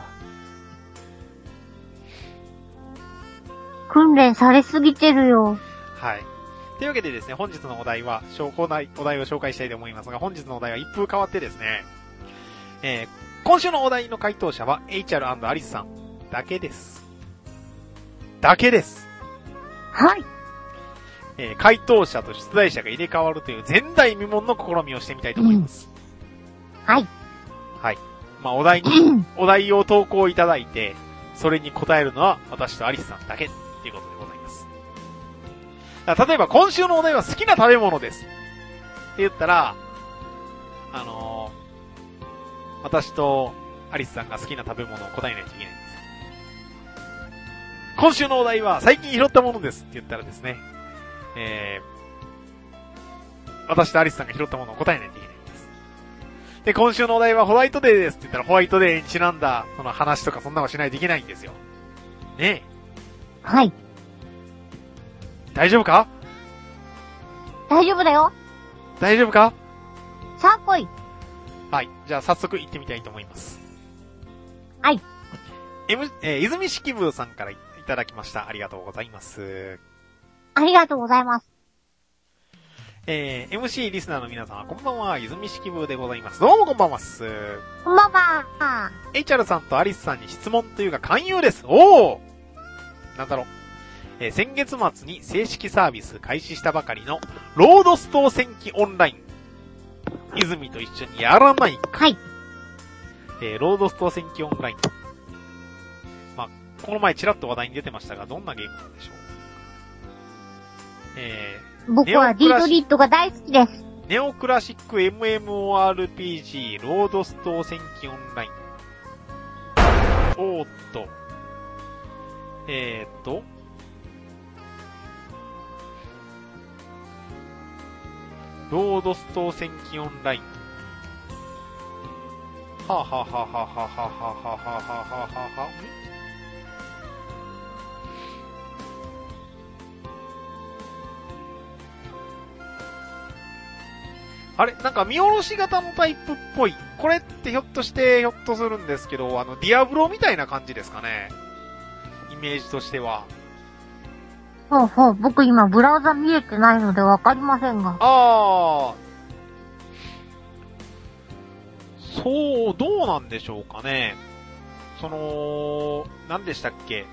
訓練されすぎてるよ。 はい。というわけでですね、本日のお題は、お題、お題を紹介したいと思いますが、本日のお題は一風変わってですね、えー、今週のお題の回答者は、エイチアール& アリスさん。 だけです。だけです。 はい。 えー、回答者と出題者が入れ替わるという前代未聞の試みをしてみたいと思います。 うん、はい。 はい。まあ、お題に、お題を投稿いただいて、それに答えるのは私とアリスさんだけっていうことでございます。だから例えば今週のお題は好きな食べ物です。って言ったら、あのー、私とアリスさんが好きな食べ物を答えないといけないんですよ。今週のお題は最近拾ったものですって言ったらですね、えー、私とアリスさんが拾ったものを答えないといけないんです。で、今週のお題はホワイトデーですって言ったらホワイトデーにちなんだその話とかそんなのしないといけないんですよ。ねえ。 はい。 大丈夫か？ 大丈夫だよ。 大丈夫か？ さあ来い。 はい。じゃあ早速行ってみたいと思います。 はい。 M、えー、泉式部さんからいただきました。ありがとうございます。 ありがとうございます。 えー、エムシー リスナーの皆様、こんばんは、泉式部でございます。どうもこんばんはっす。 こんばんは。 エイチアール さんとアリスさんに質問というか勧誘です。おー！なんだろう。えー、先月末に正式サービス開始したばかりの、ロードストー戦記オンライン。泉と一緒にやらないか。 はい。 えー、ロードストー戦記オンライン。まあ、この前ちらっと話題に出てましたが、どんなゲームなんでしょう。えー、 僕はリードリッドが大好きです。 ネオクラシック エムエムオーアールピージー ロードストー戦記オンライン。おーっと。えーっと。ロードストー戦記オンライン。はぁ、はぁはぁはぁはぁはぁはぁはぁはぁはぁはぁはぁんあれなんか見下ろし型のタイプっぽい。これってひょっとして、ひょっとするんですけど、あの、ディアブロみたいな感じですかね。イメージとしては。 ほうほう、僕今ブラウザ見えてないのでわかりませんが。 あー。そう、どうなんでしょうかね。その、何でしたっけ。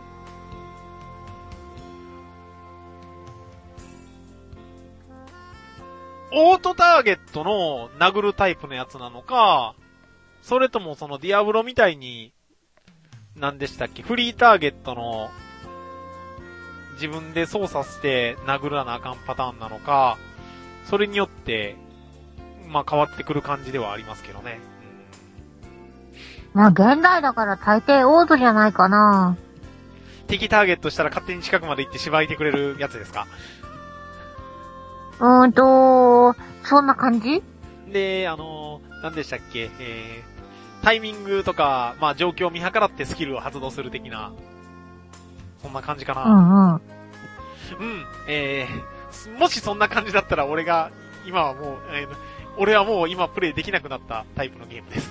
オートターゲットの殴るタイプのやつなのか、それともそのディアブロみたいに、何でしたっけ、フリーターゲットの自分で操作して殴らなあかんパターンなのか、それによって、まあ変わってくる感じではありますけどね。 うん、まあ現代だから大抵オートじゃないかな。 敵ターゲットしたら勝手に近くまで行って縛いてくれるやつですか？ うーんと、そんな感じ？ で、あの、何でしたっけ、えー、タイミングとか、まあ状況を見計らってスキルを発動する的な、そんな感じかな。 うんうん。 うん、えー、もしそんな感じだったら俺が、今はもう、えー、俺はもう今プレイできなくなったタイプのゲームです。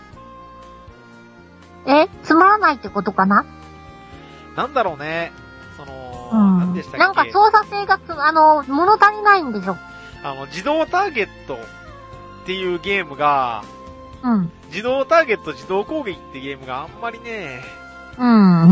え、つまらないってことかな？ なんだろうね。その、 うん、 何でしたっけ？ なんか操作性がつ、あの、物足りないんでしょ。 あの、自動ターゲットっていうゲームが、 うん。 自動ターゲット自動攻撃ってゲームがあんまりね、 うん、うん。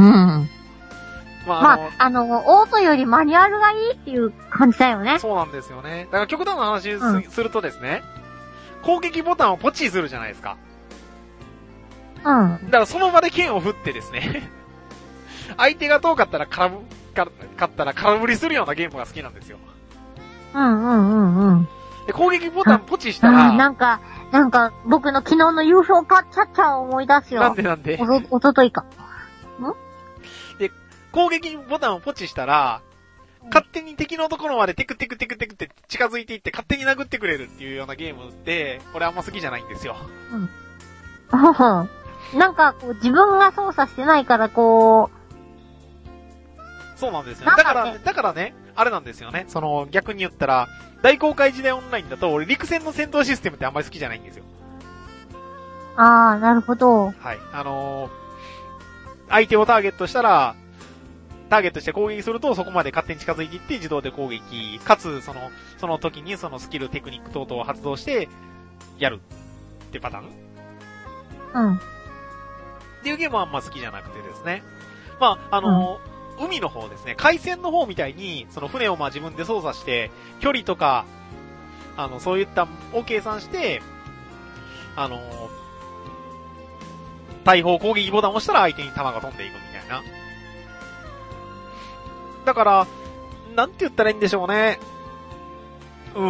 まあ、 まあ、あの、オートよりマニュアルがいいっていう感じだよね。 そうなんですよね。だから極端な話 す,、うん、するとですね、攻撃ボタンをポチーするじゃないですか。 うん。 だからその場で剣を振ってですね、相手が遠かったら空ぶ、か、勝ったら空振りするようなゲームが好きなんですよ。 うんうんうんうん。 で、攻撃ボタンポチしたら、 なんか、なんか、僕の昨日の ユーフォー キャッチャーを思い出すよ。 なんでなんでおと、おとといか。んで、攻撃ボタンをポチしたら、勝手に敵のところまでテクテクテクテクって近づいていって勝手に殴ってくれるっていうようなゲームって、俺あんま好きじゃないんですよ。 うん。なんか、こう、自分が操作してないから、こう、 そうなんですよ。だから、だからね、あれなんですよね。その、逆に言ったら、大公開時代オンラインだと、俺陸戦の戦闘システムってあんまり好きじゃないんですよ。 あー、なるほど。 はい。あのー、相手をターゲットしたら、ターゲットして攻撃すると、そこまで勝手に近づいていって自動で攻撃、かつ、その、その時にそのスキル、テクニック等々を発動して、やるってパターン？ うん。 っていうゲームはあんま好きじゃなくてですね。まあ、あの、うん、海の方ですね、海戦の方みたいに、その船をまあ自分で操作して、距離とか、あの、そういったを計算して、あの、大砲攻撃ボタンを押したら相手に弾が飛んでいくみたいな。だから、なんて言ったらいいんでしょうね。うん。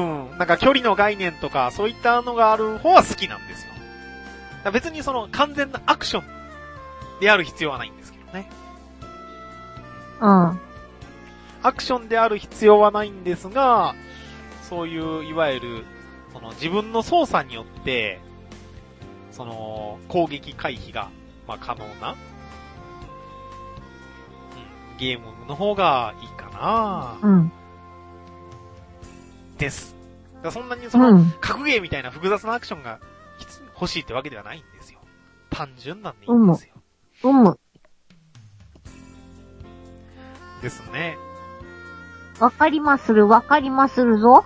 なんか距離の概念とか、そういったのがある方は好きなんですよ。別にその完全なアクションである必要はないんですけどね。 うん。 アクションである必要はないんですが、そういう、いわゆる、その自分の操作によって、その、攻撃回避が、まあ、可能な、うん、ゲームの方がいいかな、 うん。 です。だからそんなにその、うん、格ゲーみたいな複雑なアクションが欲しいってわけではないんですよ。単純なんでいいんですよ。 うむ。うむ。 ですね。 わかりまする、わかりまするぞ。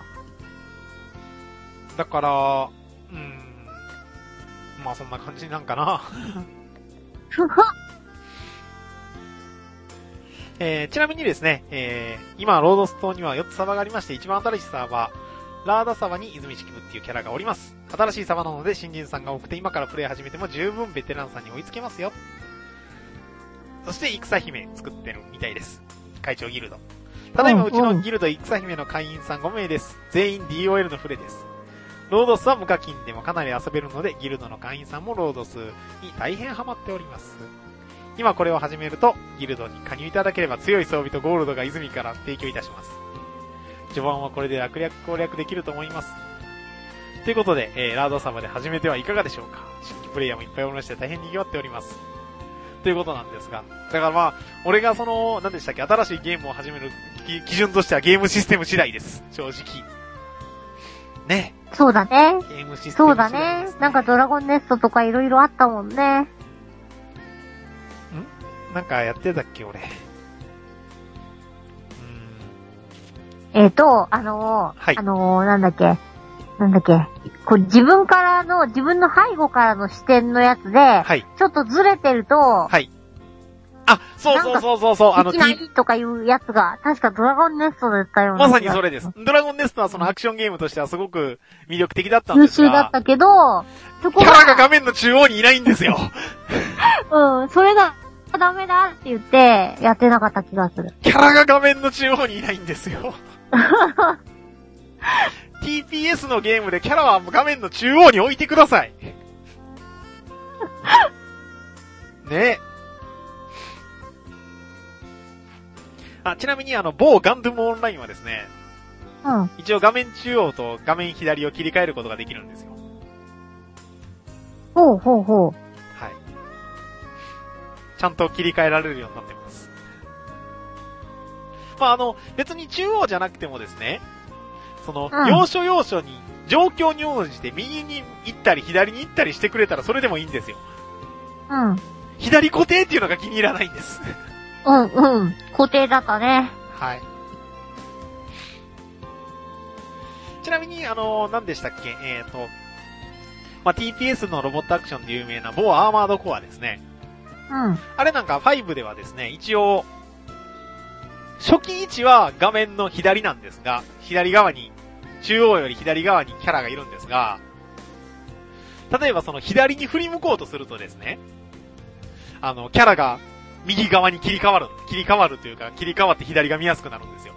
だから、うーん。まあそんな感じなんかな。 ふはえー、ちなみにですね、えー、今、ロードス島にはよっつサバがありまして、一番新しいサーバー、ラーダサバに泉式部っていうキャラがおります。新しいサバなので新人さんが多くて、今からプレイ始めても十分ベテランさんに追いつけますよ。そして、戦姫作ってるみたいです。会長ギルド。ただいまうちのギルド戦姫の会員さんごめいです。全員 ディーオーエル のフレです。ロードスは無課金でもかなり遊べるので、ギルドの会員さんもロードスに大変ハマっております。今これを始めると、ギルドに加入いただければ強い装備とゴールドが泉から提供いたします。序盤はこれで楽略攻略できると思います。ということで、えー、ラード様で始めてはいかがでしょうか。新規プレイヤーもいっぱいおりまして大変賑わっております。ということなんですが。だからまあ、俺がその、何でしたっけ、新しいゲームを始める基準としてはゲームシステム次第です。正直。ね。 そうだね。 ゲームシステム次第です、ね。 そうだね。なんかドラゴンネストとかいろいろあったもんね。 なんかやってたっけ、俺。うーん。えっ、ー、と、あのー、はい、あのー、なんだっけ、なんだっけ、これ自分からの、自分の背後からの視点のやつで、はい、ちょっとずれてると、 はい。あ、そうそうそうそうそう、 あの、できないとかいうやつが、確かドラゴンネストだったような。まさにそれです。ドラゴンネストはそのアクションゲームとしてはすごく魅力的だったんですが。 優秀だったけど、 そこがキャラが画面の中央にいないんですよ。 うん、それが、ダメだって言って、やってなかった気がする。 キャラが画面の中央にいないんですよ。ティーピーエス のゲームでキャラは画面の中央に置いてください。ね。あ、ちなみにあの、某ガンダムオンラインはですね、 うん。 一応画面中央と画面左を切り替えることができるんですよ。 ほうほうほう。 はい。ちゃんと切り替えられるようになってます。まあ、あの、別に中央じゃなくてもですね、その、うん、要所要所に、状況に応じて右に行ったり左に行ったりしてくれたらそれでもいいんですよ。 うん。 左固定っていうのが気に入らないんです。 うんうん。固定だったね。 はい。ちなみに、あの、何でしたっけえっと、まあ、ティーピーエス のロボットアクションで有名な某アーマードコアですね。 うん。 あれなんかごではですね、一応、初期位置は画面の左なんですが、左側に、中央より左側にキャラがいるんですが、例えばその左に振り向こうとするとですね、あの、キャラが右側に切り替わる、切り替わるというか、切り替わって左が見やすくなるんですよ。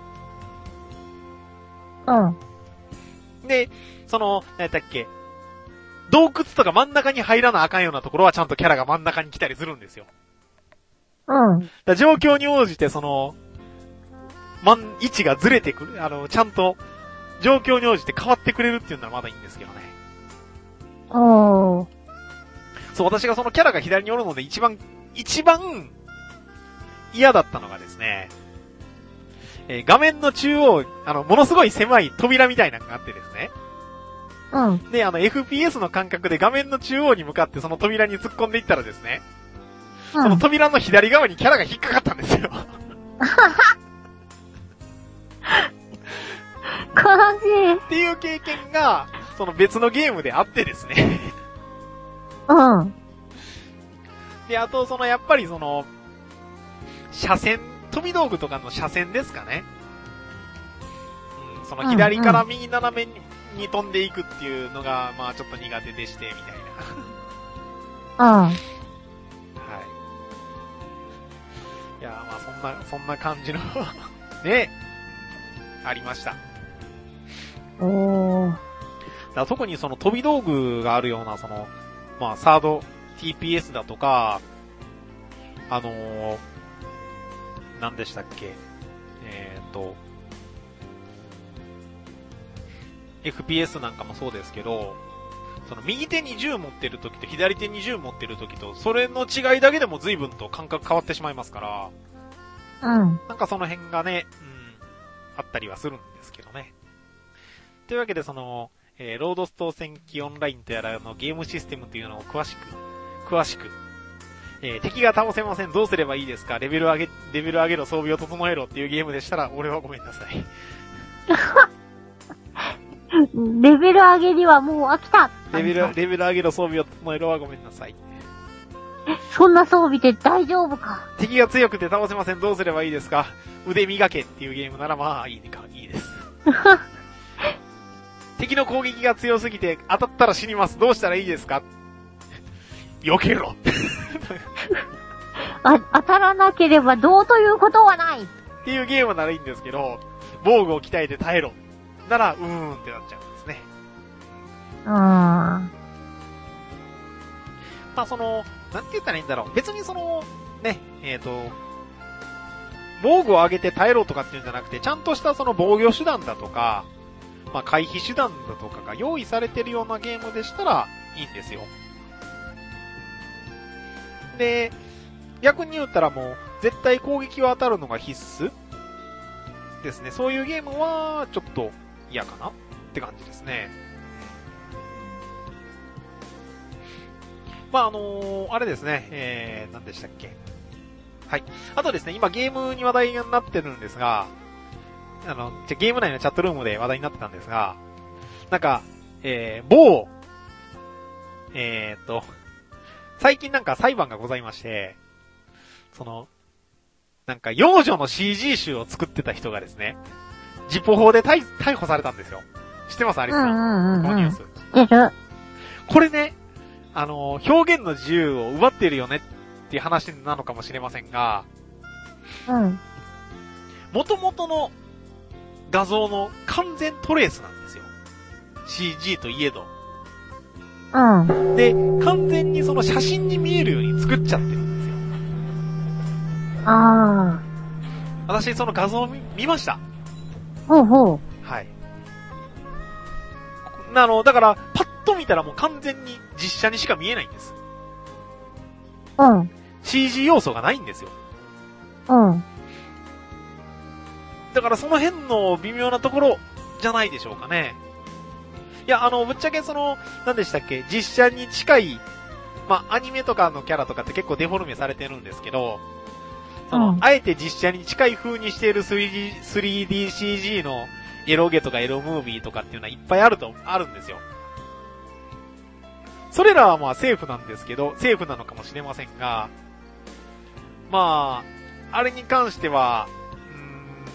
うん。 で、その、何だっけ、洞窟とか真ん中に入らなあかんようなところはちゃんとキャラが真ん中に来たりするんですよ。 うん。 だ状況に応じてその、まん、位置がずれてくる、あの、ちゃんと、状況に応じて変わってくれるっていうのはまだいいんですけどね。 おー。 そう、私がそのキャラが左におるので一番、一番、嫌だったのがですね、えー、画面の中央、あの、ものすごい狭い扉みたいなのがあってですね。 うん。 で、あの、エフピーエス の感覚で画面の中央に向かってその扉に突っ込んでいったらですね、うん、その扉の左側にキャラが引っかかったんですよ。 悲しい。 っていう経験が、その別のゲームであってですね。 うん。 で、あと、その、やっぱりその、車線、飛び道具とかの車線ですかね。うん、その左から右斜めに、うんうん、に飛んでいくっていうのが、まあちょっと苦手でして、みたいな。うん。 はい。いや、まあそんな、そんな感じの、ね、ありました。 おー。 だから特にその飛び道具があるような、その、まあサード ティーピーエス だとか、あのー、何でしたっけえっと、エフピーエス なんかもそうですけど、その右手に銃持ってる時と左手に銃持ってる時と、それの違いだけでも随分と感覚変わってしまいますから、 うん。 なんかその辺がね、うん、あったりはするんですけどね。というわけでその、えー、ロードストー戦記オンラインとやらのゲームシステムというのを詳しく、詳しく、えー、敵が倒せません、どうすればいいですか、レベル上げ、レベル上げろ、装備を整えろっていうゲームでしたら、俺はごめんなさい。 レベル上げにはもう飽きた。 レベル、レベル上げろ、装備を整えろはごめんなさい。 そんな装備で大丈夫か。 敵が強くて倒せません、どうすればいいですか、腕磨けっていうゲームならまあいいか、いいです。敵の攻撃が強すぎて当たったら死にます、どうしたらいいですか、避けろ。 あ、当たらなければどうということはないっていうゲームならいいんですけど、防具を鍛えて耐えろならうーんってなっちゃうんですね。 うーん。まあその、なんて言ったらいいんだろう。別にその、ね、えっと、防具を上げて耐えろとかっていうんじゃなくて、ちゃんとしたその防御手段だとか、まあ回避手段だとかが用意されてるようなゲームでしたらいいんですよ。で、逆に言ったらもう、絶対攻撃は当たるのが必須ですね。そういうゲームは、ちょっと嫌かなって感じですね。まあ、あのー、あれですね、えー、何でしたっけ。はい。あとですね、今ゲームに話題になってるんですが、あの、じゃゲーム内のチャットルームで話題になってたんですが、なんか、えー、某、えーっと、最近なんか裁判がございまして、その、なんか幼女の シージー 集を作ってた人がですね、ジポ法で逮逮捕されたんですよ。知ってますアリスさん。 うんうんうん、 このニュース。 知ってる。 これね、あの、表現の自由を奪ってるよねっていう話なのかもしれませんが、 うん。 元々の画像の完全トレースなんですよ。シージー といえど。 うん。 で、完全にその写真に見えるように作っちゃってるんですよ。 ああ。 私その画像を 見, 見ました。 ほうほう。 はい。あの、だから、パッと見たらもう完全に実写にしか見えないんです。 うん。 シージー 要素がないんですよ。 うん。 だからその辺の微妙なところじゃないでしょうかね。いや、あの、ぶっちゃけその、何でしたっけ、実写に近い、まあ、アニメとかのキャラとかって結構デフォルメされてるんですけど、その、うん、あえて実写に近い風にしている スリーディー、スリーディーシージー のエロゲとかエロムービーとかっていうのはいっぱいあると、あるんですよ。それらはまあセーフなんですけど、セーフなのかもしれませんが、まあ、あれに関しては、うーん、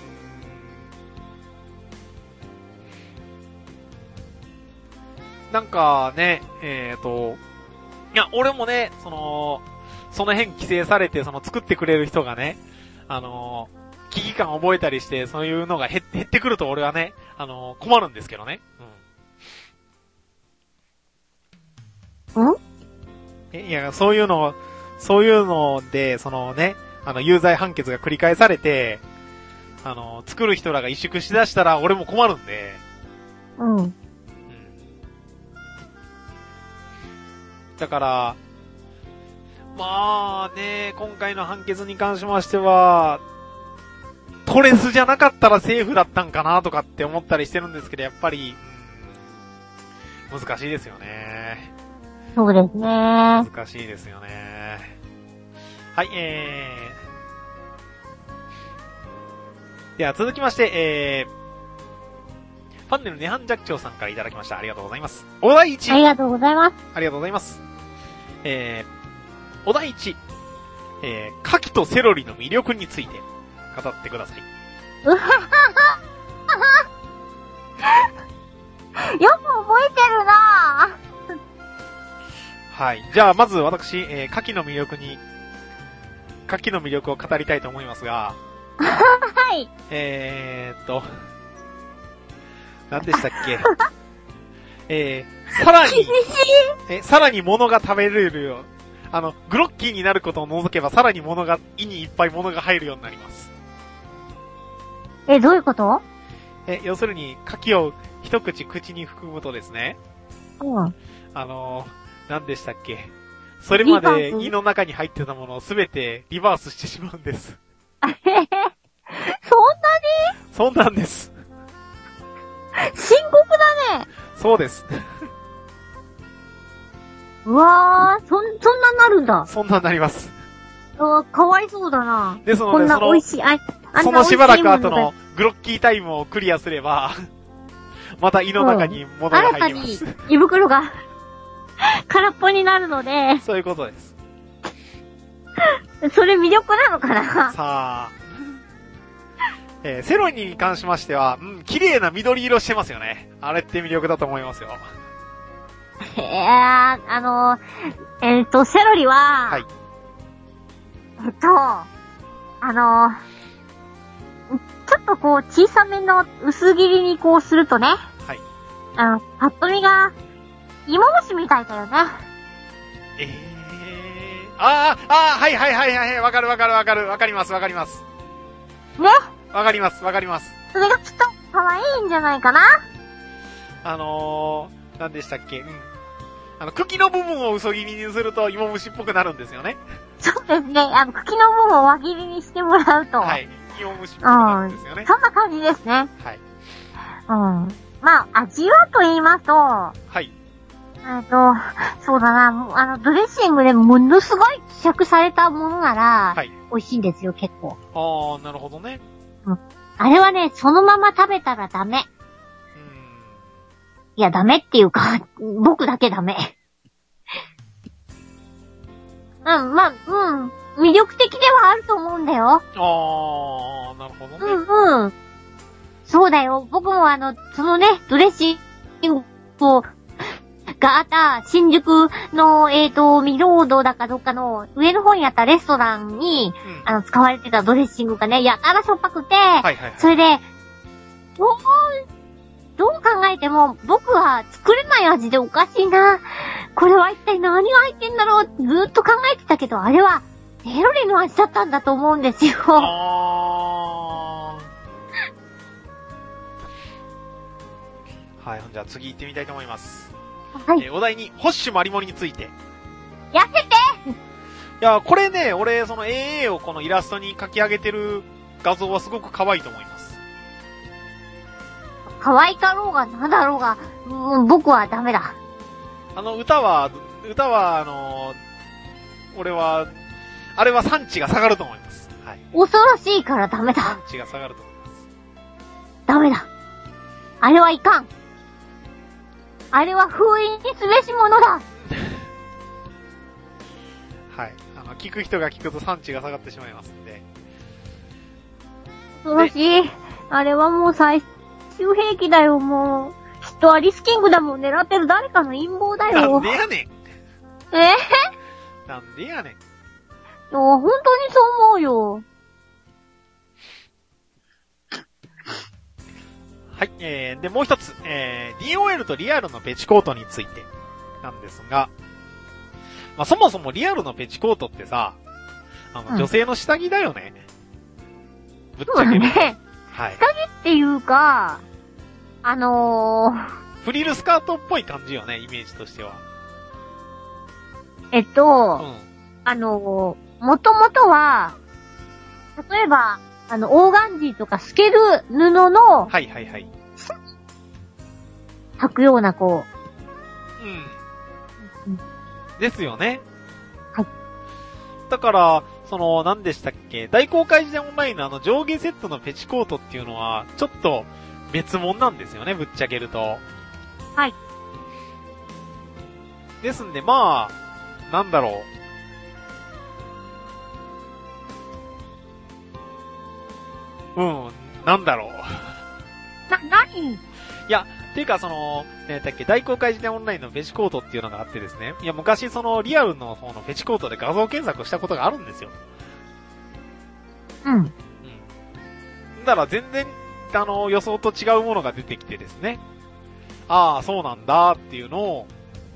なんかね、えーと、いや、俺もね、その、その辺規制されて、その作ってくれる人がね、あのー、危機感を覚えたりして、そういうのが減って、減ってくると俺はね、あのー、困るんですけどね。 うん。ん？ え、いや、そういうの、そういうので、そのね、あの、有罪判決が繰り返されて、あのー、作る人らが萎縮しだしたら俺も困るんで。 うん。うん。 だから、まあね、今回の判決に関しましては、トレスじゃなかったらセーフだったんかなとかって思ったりしてるんですけど、やっぱり、うん、難しいですよね。 そうですね。難しいですよね。はい、えー。では続きまして、えー、ファンネルネハンジャッチョウさんからいただきました。ありがとうございます。お題いち。 ありがとうございます。 ありがとうございます。えー、 おだいいち、えー、牡蠣とセロリの魅力について語ってください。 うはははよく覚えてるなぁ。 はい。じゃあ、まず私、えー、牡蠣の魅力に、牡蠣の魅力を語りたいと思いますが、 はい。 えーっと、何でしたっけえー、さらに、え、さらに物が食べれるよ。あの、グロッキーになることを除けば、さらに物が、胃にいっぱい物が入るようになります。 え、どういうこと？ え、要するに、牡蠣を一口口に含むとですね、 うん。 あのー、何でしたっけそれまで胃の中に入ってたものをすべてリバースしてしまうんです。 えへへ。そんなに？ そうなんです。 深刻だね。 そうです。 うわー、そん、そんなになるんだ。 そんなになります。 あー、かわいそうだな。 ですので、 こんな美味しい、あ、あそのしばらく後のグロッキータイムをクリアすれば、また胃の中に物が入ります。 新たに胃袋が空っぽになるので。 そういうことです。 それ魅力なのかな？ さあ、えー、セロリに関しましては、うん、綺麗な緑色してますよね。あれって魅力だと思いますよ。 へえ、あの、えっと、セロリは、はい。えっと、あの、ちょっとこう、小さめの薄切りにこうするとね、はい。あの、パッと見が、芋虫みたいだよね。 ええー、ああ、ああ、はいはいはいはい、わかるわかるわかる、わかりますわかります。 ね？ わかりますわかります。 それがきっと可愛いんじゃないかな？ あのー、何でしたっけ？うん。あの、茎の部分を薄切りにすると芋虫っぽくなるんですよね。 そうですね。あの、茎の部分を輪切りにしてもらうと。 はい。芋虫っぽくなるんですよね。 うん。そんな感じですね。はい。うん。まあ、味はと言いますと、はい。えっと、そうだな、あの、ドレッシングでものすごい希釈されたものなら、はい。美味しいんですよ、結構。 あー、なるほどね。 うん。あれはね、そのまま食べたらダメ。いや、ダメっていうか、僕だけダメ。うん、まあ、うん。魅力的ではあると思うんだよ。 あー、なるほどね。 うんうん。そうだよ。僕もあの、そのね、ドレッシングを、があった新宿の、えっと、ミロードだかどっかの上の方にあったレストランに、うん、あの、使われてたドレッシングがね、やたらしょっぱくて、はいはいはい、それで、どう、どう考えても僕は作れない味でおかしいな。これは一体何が入ってんだろうってずーっと考えてたけど、あれはセロリの味だったんだと思うんですよ。 あはい、じゃあ次行ってみたいと思います。はい。えー、お題に、ホッシュマリモリについて。 やってていや、これね、俺、その エーエー をこのイラストに描き上げてる画像はすごく可愛いと思います。 可愛かろうがなんだろうが、うん、僕はダメだ。 あの歌は、歌は、あのー、俺は、あれは産地が下がると思います。はい。 恐ろしいからダメだ。 産地が下がると思います。 ダメだ。あれはいかん。あれは封印にすべしものだ。 はい。あの、聞く人が聞くと産地が下がってしまいますんで。 恐ろしい。あれはもう最終兵器だよ、もう。きっとアリスキングダムを狙ってる誰かの陰謀だよ。 なんでやねん。 えー、なんでやねん。いや、本当にそう思うよ。 はい、えー、で、もう一つ、えー、ディーオーエル とリアルのペチコートについてなんですが、まあ、そもそもリアルのペチコートってさ、あの、うん、女性の下着だよね。ぶっちゃけ。 ね。はい。下着っていうか、あのー、 フリルスカートっぽい感じよね、イメージとしては。 えっと、うん、あのー、もともとは、例えば、あの、オーガンジーとか透ける布の、 はいはいはい。 履くような、こう。うん。ですよね。 はい。 だから、その、何でしたっけ、大公開時代オンラインのあの上下セットのペチコートっていうのは、ちょっと別物なんですよね、ぶっちゃけると。 はい。 ですんで、まあ、なんだろう。 うん、なんだろう。 な、なに？ いや、っていうかその、ね、だっけ、大公開時代オンラインのフェチコートっていうのがあってですね。いや、昔そのリアルの方のフェチコートで画像検索したことがあるんですよ。 うん。うん。 だから全然、あの、予想と違うものが出てきてですね。ああ、そうなんだっていうのを、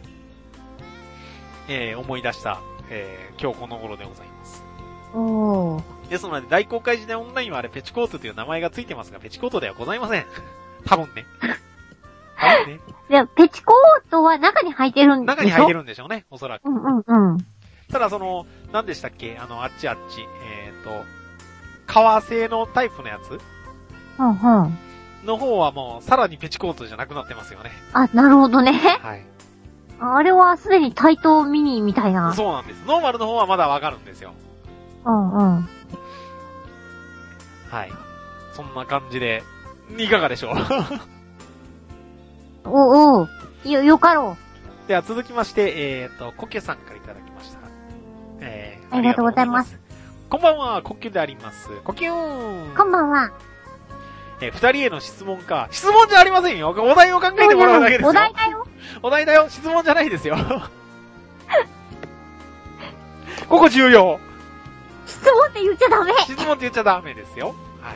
えー、思い出した、えー、今日この頃でございます。 おー。 ですので、大公開時代オンラインはあれ、ペチコートという名前がついてますが、ペチコートではございません。多分ね。多分ね。 いや、ペチコートは中に履いてるんでしょ？ 中に履いてるんでしょうね、おそらく。 うんうんうん。 ただその、何でしたっけあの、あっちあっち、えっ、ー、と、革製のタイプのやつうんうん。 の方はもう、さらにペチコートじゃなくなってますよね。 あ、なるほどね。 はい。 あれはすでに対等ミニみたいな。 そうなんです。ノーマルの方はまだわかるんですよ。 うんうん。 はい。そんな感じで、いかがでしょうおおよ、よかろう。では続きまして、えっ、ー、と、コケさんからいただきました。えー、ありがとうございます。 こんばんは、コッキュであります。コキューン。 こんばんは。 えー、二人への質問か。質問じゃありませんよ。お題を考えてもらうだけですよ。 お題だよ。 お題だよ。質問じゃないですよ。ここ重要。 質問って言っちゃダメ。 質問って言っちゃダメですよ。はい。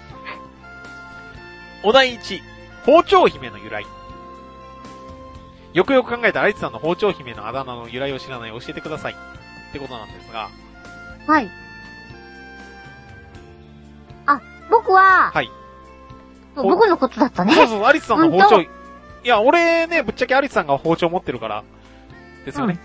お題いち、包丁姫の由来。よくよく考えたアリスさんの包丁姫のあだ名の由来を知らない教えてください。ってことなんですが。 はい。あ、僕は、 はい。 僕のことだったね。 そうそう、アリスさんの包丁。いや、俺ね、ぶっちゃけアリスさんが包丁持ってるから、ですよね。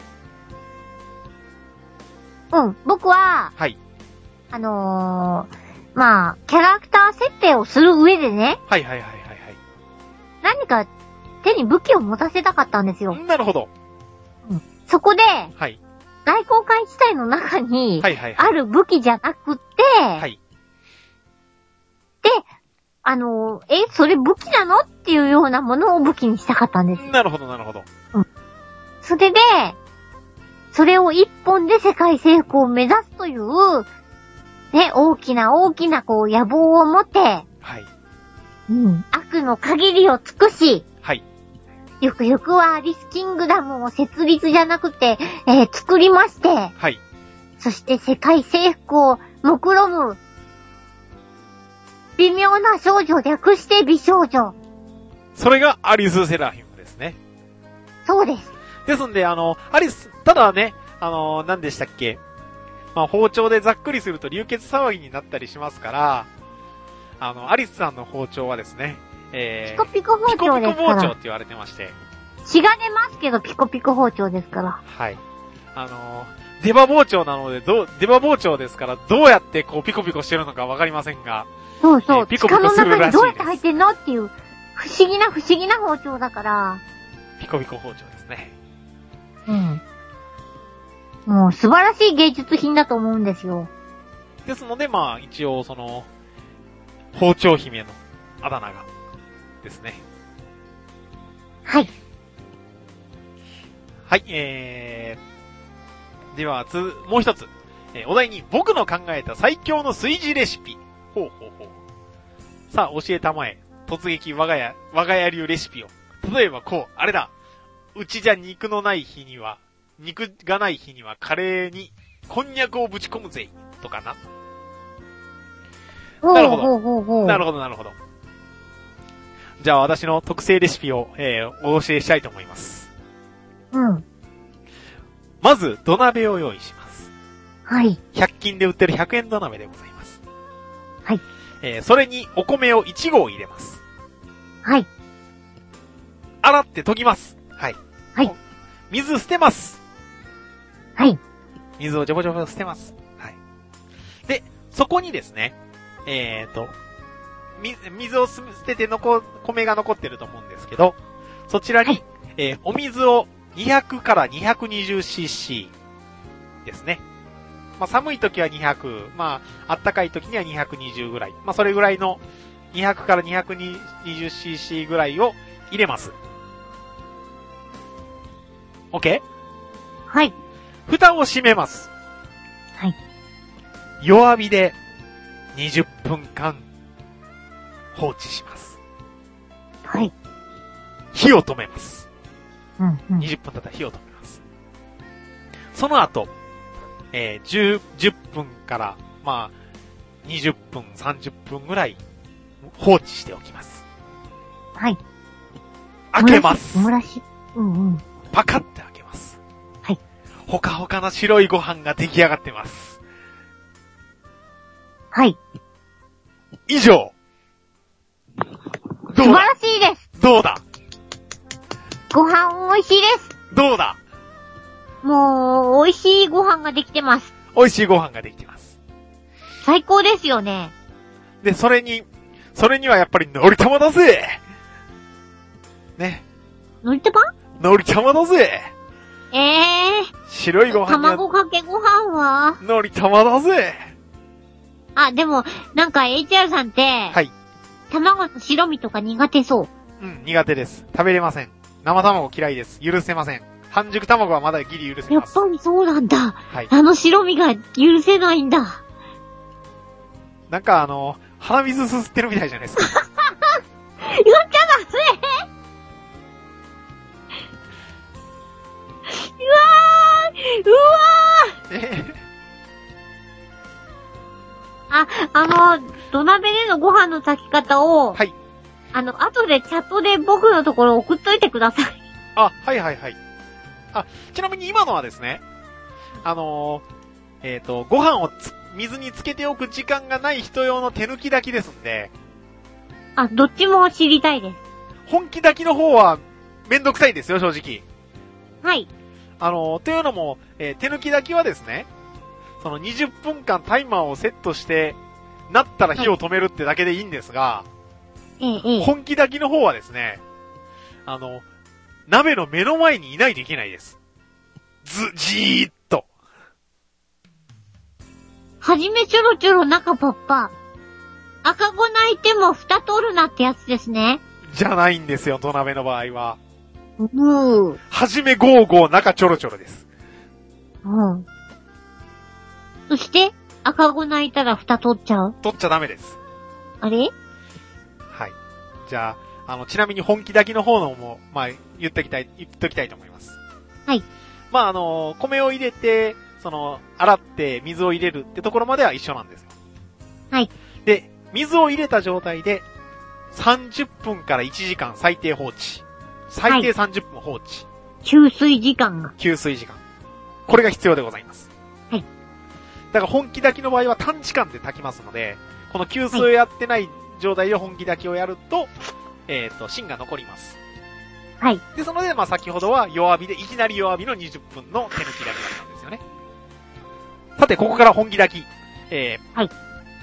うん、うん、僕は、 はい。 あのー、まあ、キャラクター設定をする上でね。 はいはいはいはいはい。 何か手に武器を持たせたかったんですよ。 なるほど。 うん、そこで、 はい。 大公開地帯の中に、 はいはいはい。 ある武器じゃなくて、 はい。 で、あのー、え、それ武器なのっていうようなものを武器にしたかったんです。 なるほどなるほど。 うん。それで、それを一本で世界征服を目指すという、ね、大きな大きなこう野望を持って、はい。うん。悪の限りを尽くし、はい。ゆくゆくはアリスキングダムを設立じゃなくて、えー、作りまして、はい。そして世界征服を目論む、微妙な少女略して美少女。 それがアリス・セラフィムですね。 そうです。 ですんで、あの、アリス、ただね、あの、何でしたっけ？まあ、包丁でざっくりすると流血騒ぎになったりしますから、あの、アリスさんの包丁はですね、えー、ピコピコ包丁ですから。 ピコピコ包丁って言われてまして。 血が出ますけど、ピコピコ包丁ですから。 はい。あの、出刃包丁なので、どう、出刃包丁ですから、どうやってこう、ピコピコしてるのかわかりませんが。 そうそう、えー、 ピコピコするらしいです。 地下の中にどうやって入ってんのっていう、不思議な不思議な包丁だから。 ピコピコ包丁ですね。 うん。もう素晴らしい芸術品だと思うんですよ。 ですので、まあ、一応その、包丁姫のあだ名が、ですね。 はい。 はい、えー、では、つ、もう一つ。えー、お題に、僕の考えた最強の炊事レシピ。ほうほうほう。さあ、教えたまえ。突撃我が家、我が家流レシピを。例えばこう、あれだ。うちじゃ肉のない日には、肉がない日にはカレーに、こんにゃくをぶち込むぜ。とかな。なるほど。ほうほうほうなるほど、なるほど。じゃあ私の特製レシピを、えー、お教えしたいと思います。 うん。 まず、土鍋を用意します。 はい。 ひゃく均で売ってるひゃくえん土鍋でございます。 はい。 えー、それにお米をいち合入れます。 はい。 洗って研ぎます。はい。 はい。 水捨てます。 はい。 水をジョボジョボ捨てます。はい。で、そこにですね、えーと、水、水を捨てて残、米が残ってると思うんですけど、そちらに、はい、えー、お水をにひゃくから にひゃくにじゅうシーシー ですね。まあ、寒い時はにひゃく、まあ、暖かい時にはにひゃくにじゅうぐらい。まあ、それぐらいのにひゃくから にひゃくにじゅうシーシー ぐらいを入れます。OK？ はい。 蓋を閉めます。 はい。 弱火でにじゅっぷんかん放置します。 はい。 火を止めます。 うんうん、 にじゅっぷん経ったら火を止めます。その後、えー、じゅう、じゅっぷんから、まあ、にじゅっぷん、さんじゅっぷんぐらい放置しておきます。 はい。 開けます。 蒸らし、うんうん。 パカって開けます。 はい。 ほかほかな白いご飯が出来上がってます。 はい。 以上。 素晴らしいです。 どうだ？ ご飯美味しいです。 どうだ？ もう、美味しいご飯ができてます。 美味しいご飯ができてます。 最高ですよね。 で、それに、それにはやっぱりのり玉だぜ。ね。 のり玉？ のり玉だぜ。 ええー。 白いご飯に卵かけご飯はのり玉だぜ。 あ、でも、なんか エイチアール さんって、はい。卵の白身とか苦手そう。 うん、苦手です。食べれません。生卵嫌いです。許せません。半熟卵はまだギリ許せます。 やっぱりそうなんだ。 はい。 あの白身が許せないんだ。 なんかあの、鼻水すすってるみたいじゃないですか。 言っちゃだせうわーうわーえーあ、あの、土鍋でのご飯の炊き方を、はい。あの、後でチャットで僕のところ送っといてください。 あ、はいはいはい。あ、ちなみに今のはですね、あのー、えっと、ご飯をつ水につけておく時間がない人用の手抜き炊きですんで。 あ、どっちも知りたいです。 本気炊きの方はめんどくさいですよ、正直。 はい。 あのー、というのも、えー、手抜き炊きはですね、そのにじゅっぷんかんタイマーをセットして、なったら火を止めるってだけでいいんですが、 ええ、 本気炊きの方はですね、あの、鍋の目の前にいないといけないです。ず、じーっと。 はじめちょろちょろ中パッパ。赤子泣いても蓋取るなってやつですね。 じゃないんですよ、土鍋の場合は。 うー。 はじめゴーゴー中ちょろちょろです。 うん。そして、赤子泣いたら蓋取っちゃう？ 取っちゃダメです。 あれ？ はい。じゃあ、あの、ちなみに本気炊きの方のも、まあ、言っときたい、言っときたいと思います。 はい。 まあ、あの、米を入れて、その、洗って水を入れるってところまでは一緒なんですよ。 はい。 で、水を入れた状態で、さんじゅっぷんからいちじかん最低放置。最低さんじゅっぷん放置。 吸水時間が。 吸水時間。これが必要でございます。 はい。 だから本気炊きの場合は短時間で炊きますので、この吸水をやってない状態で本気炊きをやると、えっと、芯が残ります。 はい。 ですので、まあ先ほどは弱火で、いきなり弱火のにじゅっぷんの手抜き炊きだったんですよね。さて、ここから本気炊き。えー、 はい。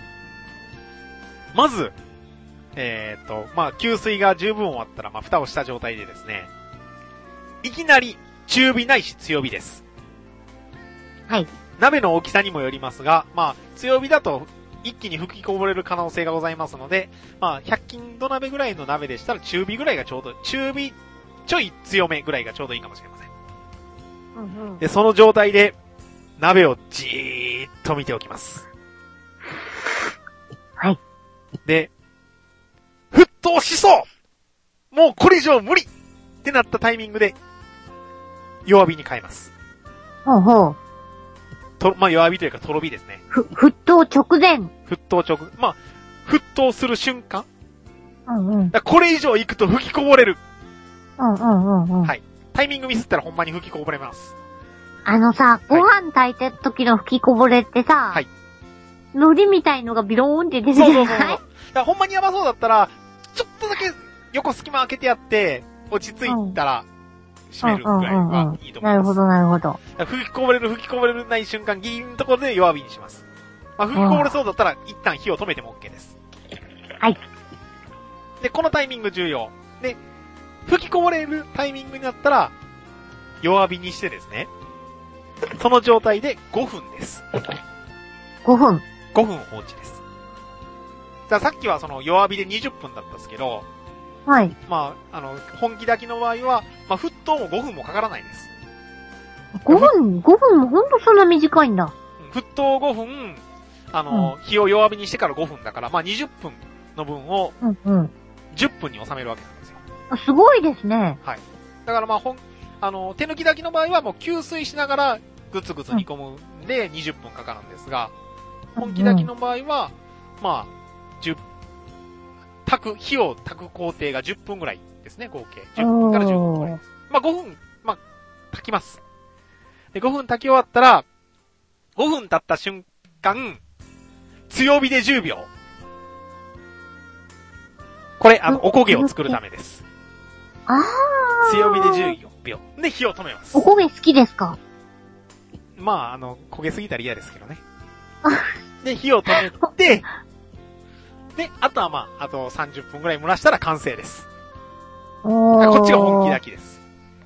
まず、えっと、まあ吸水が十分終わったら、まあ蓋をした状態でですね、いきなり中火ないし強火です。 はい。 鍋の大きさにもよりますが、まあ強火だと一気に吹きこぼれる可能性がございますので、まあひゃく均土鍋ぐらいの鍋でしたら中火ぐらいがちょうど、中火ちょい強めぐらいがちょうどいいかもしれません。 うんうん、 で、その状態で鍋をじーっと見ておきます。 はい。 で、沸騰しそうもうこれ以上無理ってなったタイミングで弱火に変えます。 ほうほう。 と、まあ、弱火というかとろ火ですね。 ふ、沸騰直前。 沸騰直、まあ、沸騰する瞬間。 うんうん。 これ以上行くと吹きこぼれる。 うんうんうんうん。 はい。タイミングミスったらほんまに吹きこぼれます。 あのさ、ご飯炊いてる時の吹きこぼれってさ、はい。海苔みたいのがビローンって出てるじゃない？そうそうそうそう。だからほんまにやばそうだったら、ちょっとだけ横隙間開けてやって、落ち着いたら、閉めるくらいはいいと思います。 なるほど、なるほど。 吹きこぼれる、吹きこぼれない瞬間、ギーンのところで弱火にします。まあ、吹きこぼれそうだったら、一旦火を止めても OK です。 はい。 で、このタイミング重要。で、吹きこぼれるタイミングになったら、弱火にしてですね、その状態でごふんです。 ごふん。 ごふん放置です。じゃあさっきはその弱火でにじゅっぷんだったんですけど、 はい。 まあ、あの、本気炊きの場合は、まあ、沸騰もごふんもかからないです。 ごふん ?ご 分もほんとそんな短いんだ。 沸騰ごふん、 あの、うん、火を弱火にしてからごふんだから、まあにじゅっぷんの分を、じゅっぷんに収めるわけなんですよ。 あ、すごいですね。 はい。だからまあ、ほん、あの、手抜き炊きの場合はもう吸水しながらぐつぐつ煮込むんでにじゅっぷんかかるんですが、本気炊きの場合は、まあ、じゅう、炊く、火を炊く工程がじゅっぷんぐらいですね、合計。じゅっぷんからじゅうごふんぐらいです。まあごふん、まあ、炊きます。で、ごふん炊き終わったら、ごふん経った瞬間、強火でじゅうびょう。これ、あの、おこげを作るためです。 ああ。 強火でじゅうびょう。で、火を止めます。 おこげ好きですか？ まあ、あの、焦げすぎたら嫌ですけどね。で、火を止めて、で、あとはまあ、あとさんじゅっぷんぐらい蒸らしたら完成です。こっちが本気炊きです。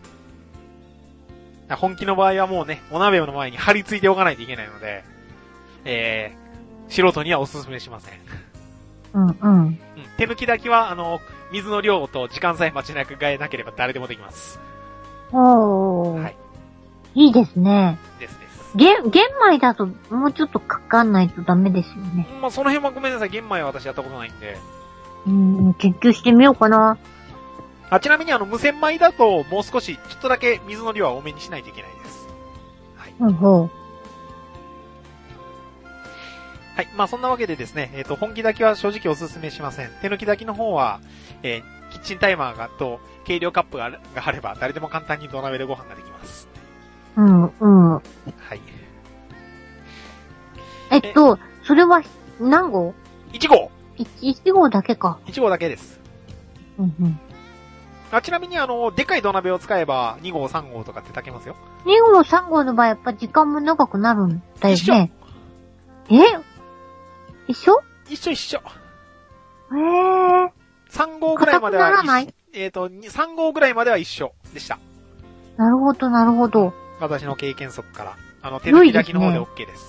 本気の場合はもうね、お鍋の前に張り付いておかないといけないので、えー、素人にはお勧めしません。 うんうん。うん、 手抜き炊きは、あの、水の量と時間さえ間違えなければ誰でもできます。 おー。はい。いいですね。 ですです。 玄、玄米だともうちょっとかかんないとダメですよね。 まあ、その辺はごめんなさい。玄米は私やったことないんで。 うーん、研究してみようかな。 あ、ちなみにあの、無洗米だともう少し、ちょっとだけ水の量は多めにしないといけないです。はい。 うんほう。 はい。まあ、そんなわけでですね、えっと、本気炊きは正直おすすめしません。手抜き炊きの方は、えー、キッチンタイマーがと、計量カップがあれば、誰でも簡単に土鍋でご飯ができます。 うん、うん。はい。えっと、それは、何号 ? いち 号。 いち号だけか。 いち号だけです。 うんうん。 あ、ちなみにあの、でかい土鍋を使えば、に号、さん号とかって炊けますよ。 に号、さん号の場合、やっぱ時間も長くなるんだよね。一緒。え一緒一緒一緒。 へー。 さん号ぐらいまでは、ならない？えっと、さん号ぐらいまでは一緒でした。 なるほど、なるほど。 私の経験則から。あの、手抜き炊きの方で OK です。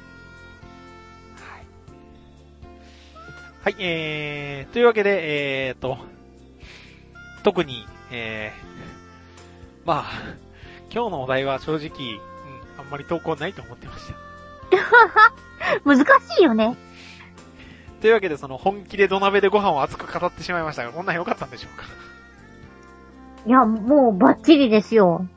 はい。はい、えー、というわけで、えーと、特に、えー、まあ、今日のお題は正直、うん、あんまり投稿ないと思ってました。 難しいよね。 というわけで、その本気で土鍋でご飯を熱く語ってしまいましたが、こんなん良かったんでしょうか？ いや、もうバッチリですよ。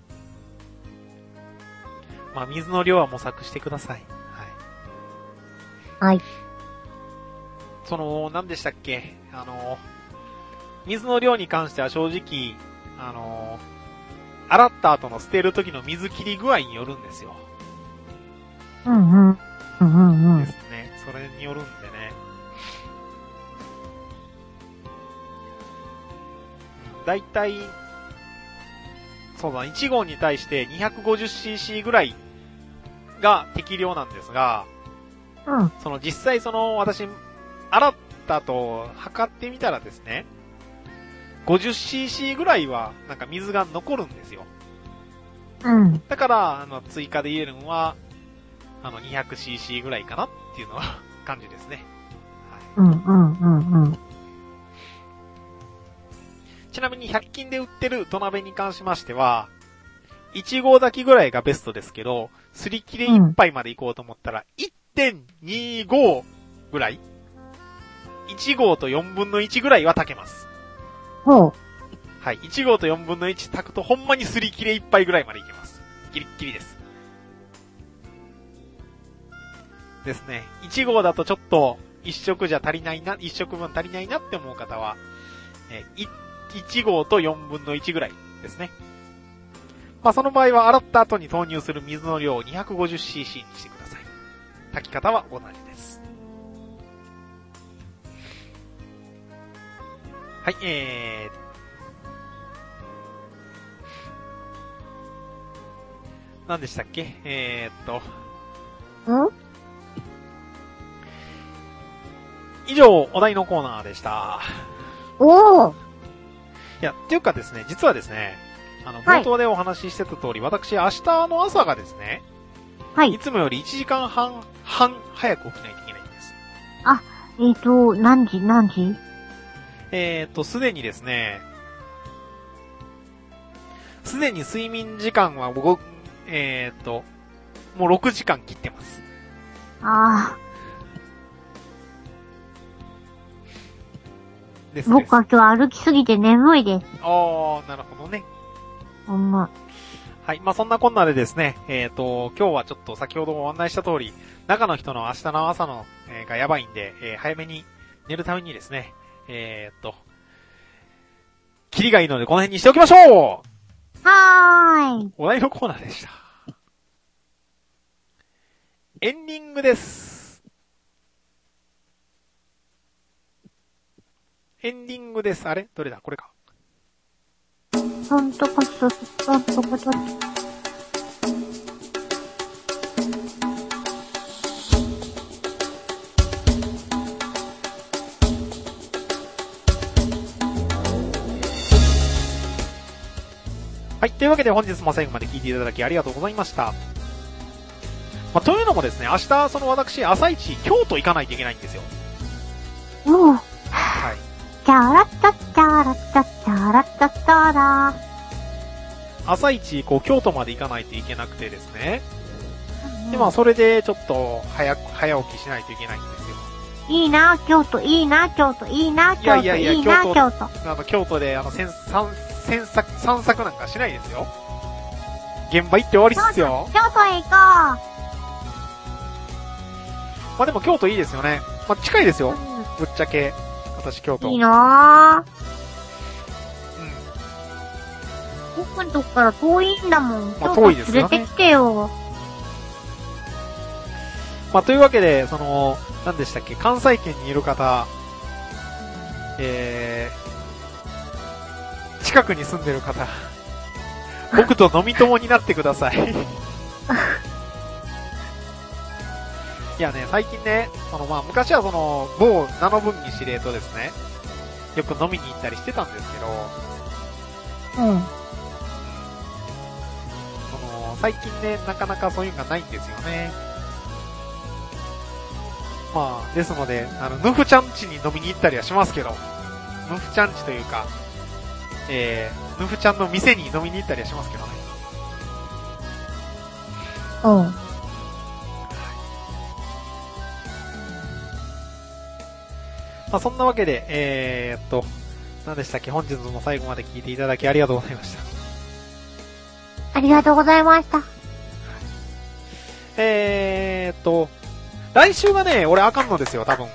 まあ、水の量は模索してください。 はい。はい。 その、何でしたっけ？あの、水の量に関しては正直、あの、洗った後の捨てる時の水切り具合によるんですよ。 うんうん。うんうんうん。 ですね。それによるんでね。だいたい、そうだ、いち号に対して にひゃくごじゅうシーシー ぐらいが適量なんですが、 うん。 その実際その私、洗ったと測ってみたらですね、ごじゅうシーシー ぐらいはなんか水が残るんですよ。 うん。 だから、あの、追加で入れるのは、あの、にひゃくシーシー ぐらいかなっていうのは感じですね。 はい、うんうんうんうん。 ちなみにひゃく均で売ってる土鍋に関しましては、いち号炊きぐらいがベストですけど、すり切れいっぱいまで行こうと思ったら、いってんにご ぐらい ?いち 号とよんぶんのいちぐらいは炊けます。 ほう。 はい。いち号とよんぶんのいち炊くとほんまにすり切れいっぱいぐらいまでいけます。ギリッギリです。ですね。いち号だとちょっといっ食じゃ足りないな、いっ食分足りないなって思う方は、えー、いち号とよんぶんのいちぐらいですね。まあその場合は洗った後に投入する水の量を にひゃくごじゅうシーシー にしてください。炊き方は同じです。はい、えー、何でしたっけ？えー、っと。 ん？ 以上、お題のコーナーでした。 おー。 いや、っていうかですね、実はですね、あの、冒頭でお話ししてた通り、はい、私、明日の朝がですね、はい。いつもよりいちじかんはん、半早く起きないといけないんです。 あ、えーと、何時何時えーと、すでにですね、すでに睡眠時間は僕、えーと、もうろくじかん切ってます。 ああ。ですです。僕は今日歩きすぎて眠いです。 ああ、なるほどね。 ほんま。 はい。まあ、そんなこんなでですね、えっと、今日はちょっと先ほども案内した通り、中の人の明日の朝の、えー、がやばいんで、えー、早めに寝るためにですね、えー、っと、キリがいいのでこの辺にしておきましょう。 はーい。 お題のコーナーでした。エンディングです。エンディングです。あれどれだこれか。 ほんとこそ、ほんとこそ。 はい。というわけで本日も最後まで聞いていただきありがとうございました。まあ、というのもですね、明日、その私、朝一、京都行かないといけないんですよ。 おう。 はい。 チャラッチャッチャラッチャッチャラッチャッチャラ朝一、こう、京都まで行かないといけなくてですね。で、まあ、それで、ちょっと、早く、早起きしないといけないんですよ。 いいな、京都、いいな、京都、いいな、京都、いやいやいや、いいな、京都。 あの、京都で、あの、散策、散策なんかしないですよ。現場行って終わりっすよ。 京都へ行こう。 まあでも京都いいですよね。まあ近いですよ。うん、ぶっちゃけ。私京都。 いいなぁ。うん。僕のとこから遠いんだもん。まあ遠いですよね。連れてきてよ。 まあというわけで、その、何でしたっけ、関西圏にいる方、えー、近くに住んでる方、僕と飲み友になってください。いやね、最近ね、そのまあ昔はその、某七分岐司令とですね、よく飲みに行ったりしてたんですけど、 うん。 その、最近ね、なかなかそういうのがないんですよね。まあ、ですので、あの、ヌフちゃん家に飲みに行ったりはしますけど、ヌフちゃん家というか、えー、ヌフちゃんの店に飲みに行ったりはしますけどね。 うん。 まあそんなわけで、えーっと、何でしたっけ、本日も最後まで聞いていただきありがとうございました。 ありがとうございました。 えーっと、来週がね、俺あかんのですよ、多分。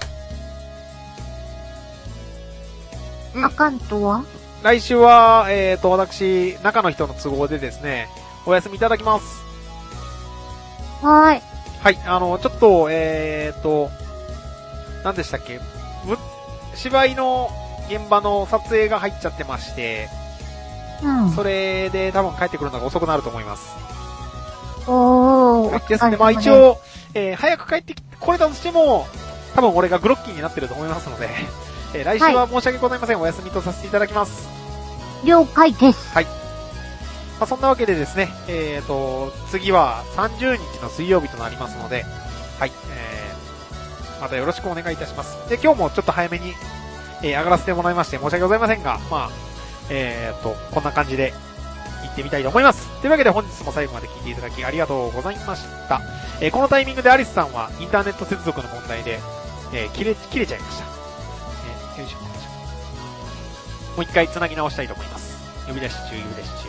うん、あかんとは？ 来週は、えーっと、私、中の人の都合でですね、お休みいただきます。 はーい。 はい、あの、ちょっと、えーっと、何でしたっけ、芝居の現場の撮影が入っちゃってまして、 うん。 それで多分帰ってくるのが遅くなると思います。 おー。 はい、ですので、まあ一応、えー、早く帰ってこれたとしても、多分俺がグロッキーになってると思いますので、えー、来週は申し訳ございません、はい、お休みとさせていただきます。 了解です。 はい。まあそんなわけでですね、えーと、次はさんじゅうにちの水曜日となりますので、はい、えー、またよろしくお願いいたします。で、今日もちょっと早めに、えー、上がらせてもらいまして申し訳ございませんが、まあ、えーと、こんな感じで行ってみたいと思います。というわけで本日も最後まで聞いていただきありがとうございました。えー、このタイミングでアリスさんはインターネット接続の問題で、えー、切れ、切れちゃいました。えー、よいしょ、よいしょ。もう一回繋ぎ直したいと思います。呼び出し中、呼び出し中。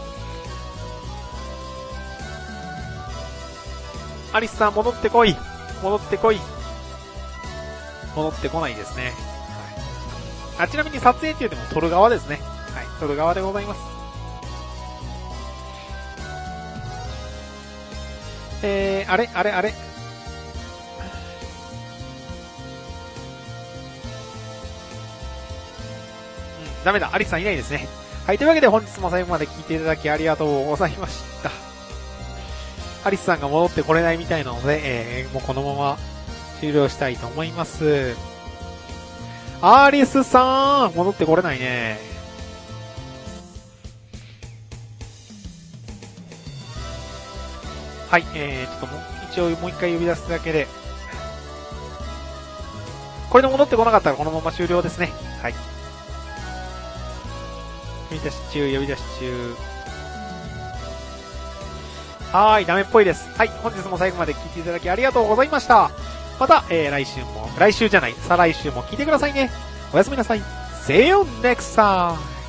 アリスさん戻ってこい。戻ってこい。戻ってこないですね。はい、あ、ちなみに撮影って言うても撮る側ですね。はい、撮る側でございます。えー、あれあれあれうん、ダメだ。アリスさんいないですね。はい、というわけで本日も最後まで聞いていただきありがとうございました。アリスさんが戻ってこれないみたいなので、えー、もうこのまま終了したいと思います。アリスさん戻ってこれないね。はい、えー、ちょっともう、一応もう一回呼び出すだけで。これで戻ってこなかったらこのまま終了ですね。はい。呼び出し中、呼び出し中。 はーい、ダメっぽいです。はい、本日も最後まで聞いていただきありがとうございました。また、えー、来週も、来週じゃない、再来週も聞いてくださいね。おやすみなさい。See you next time!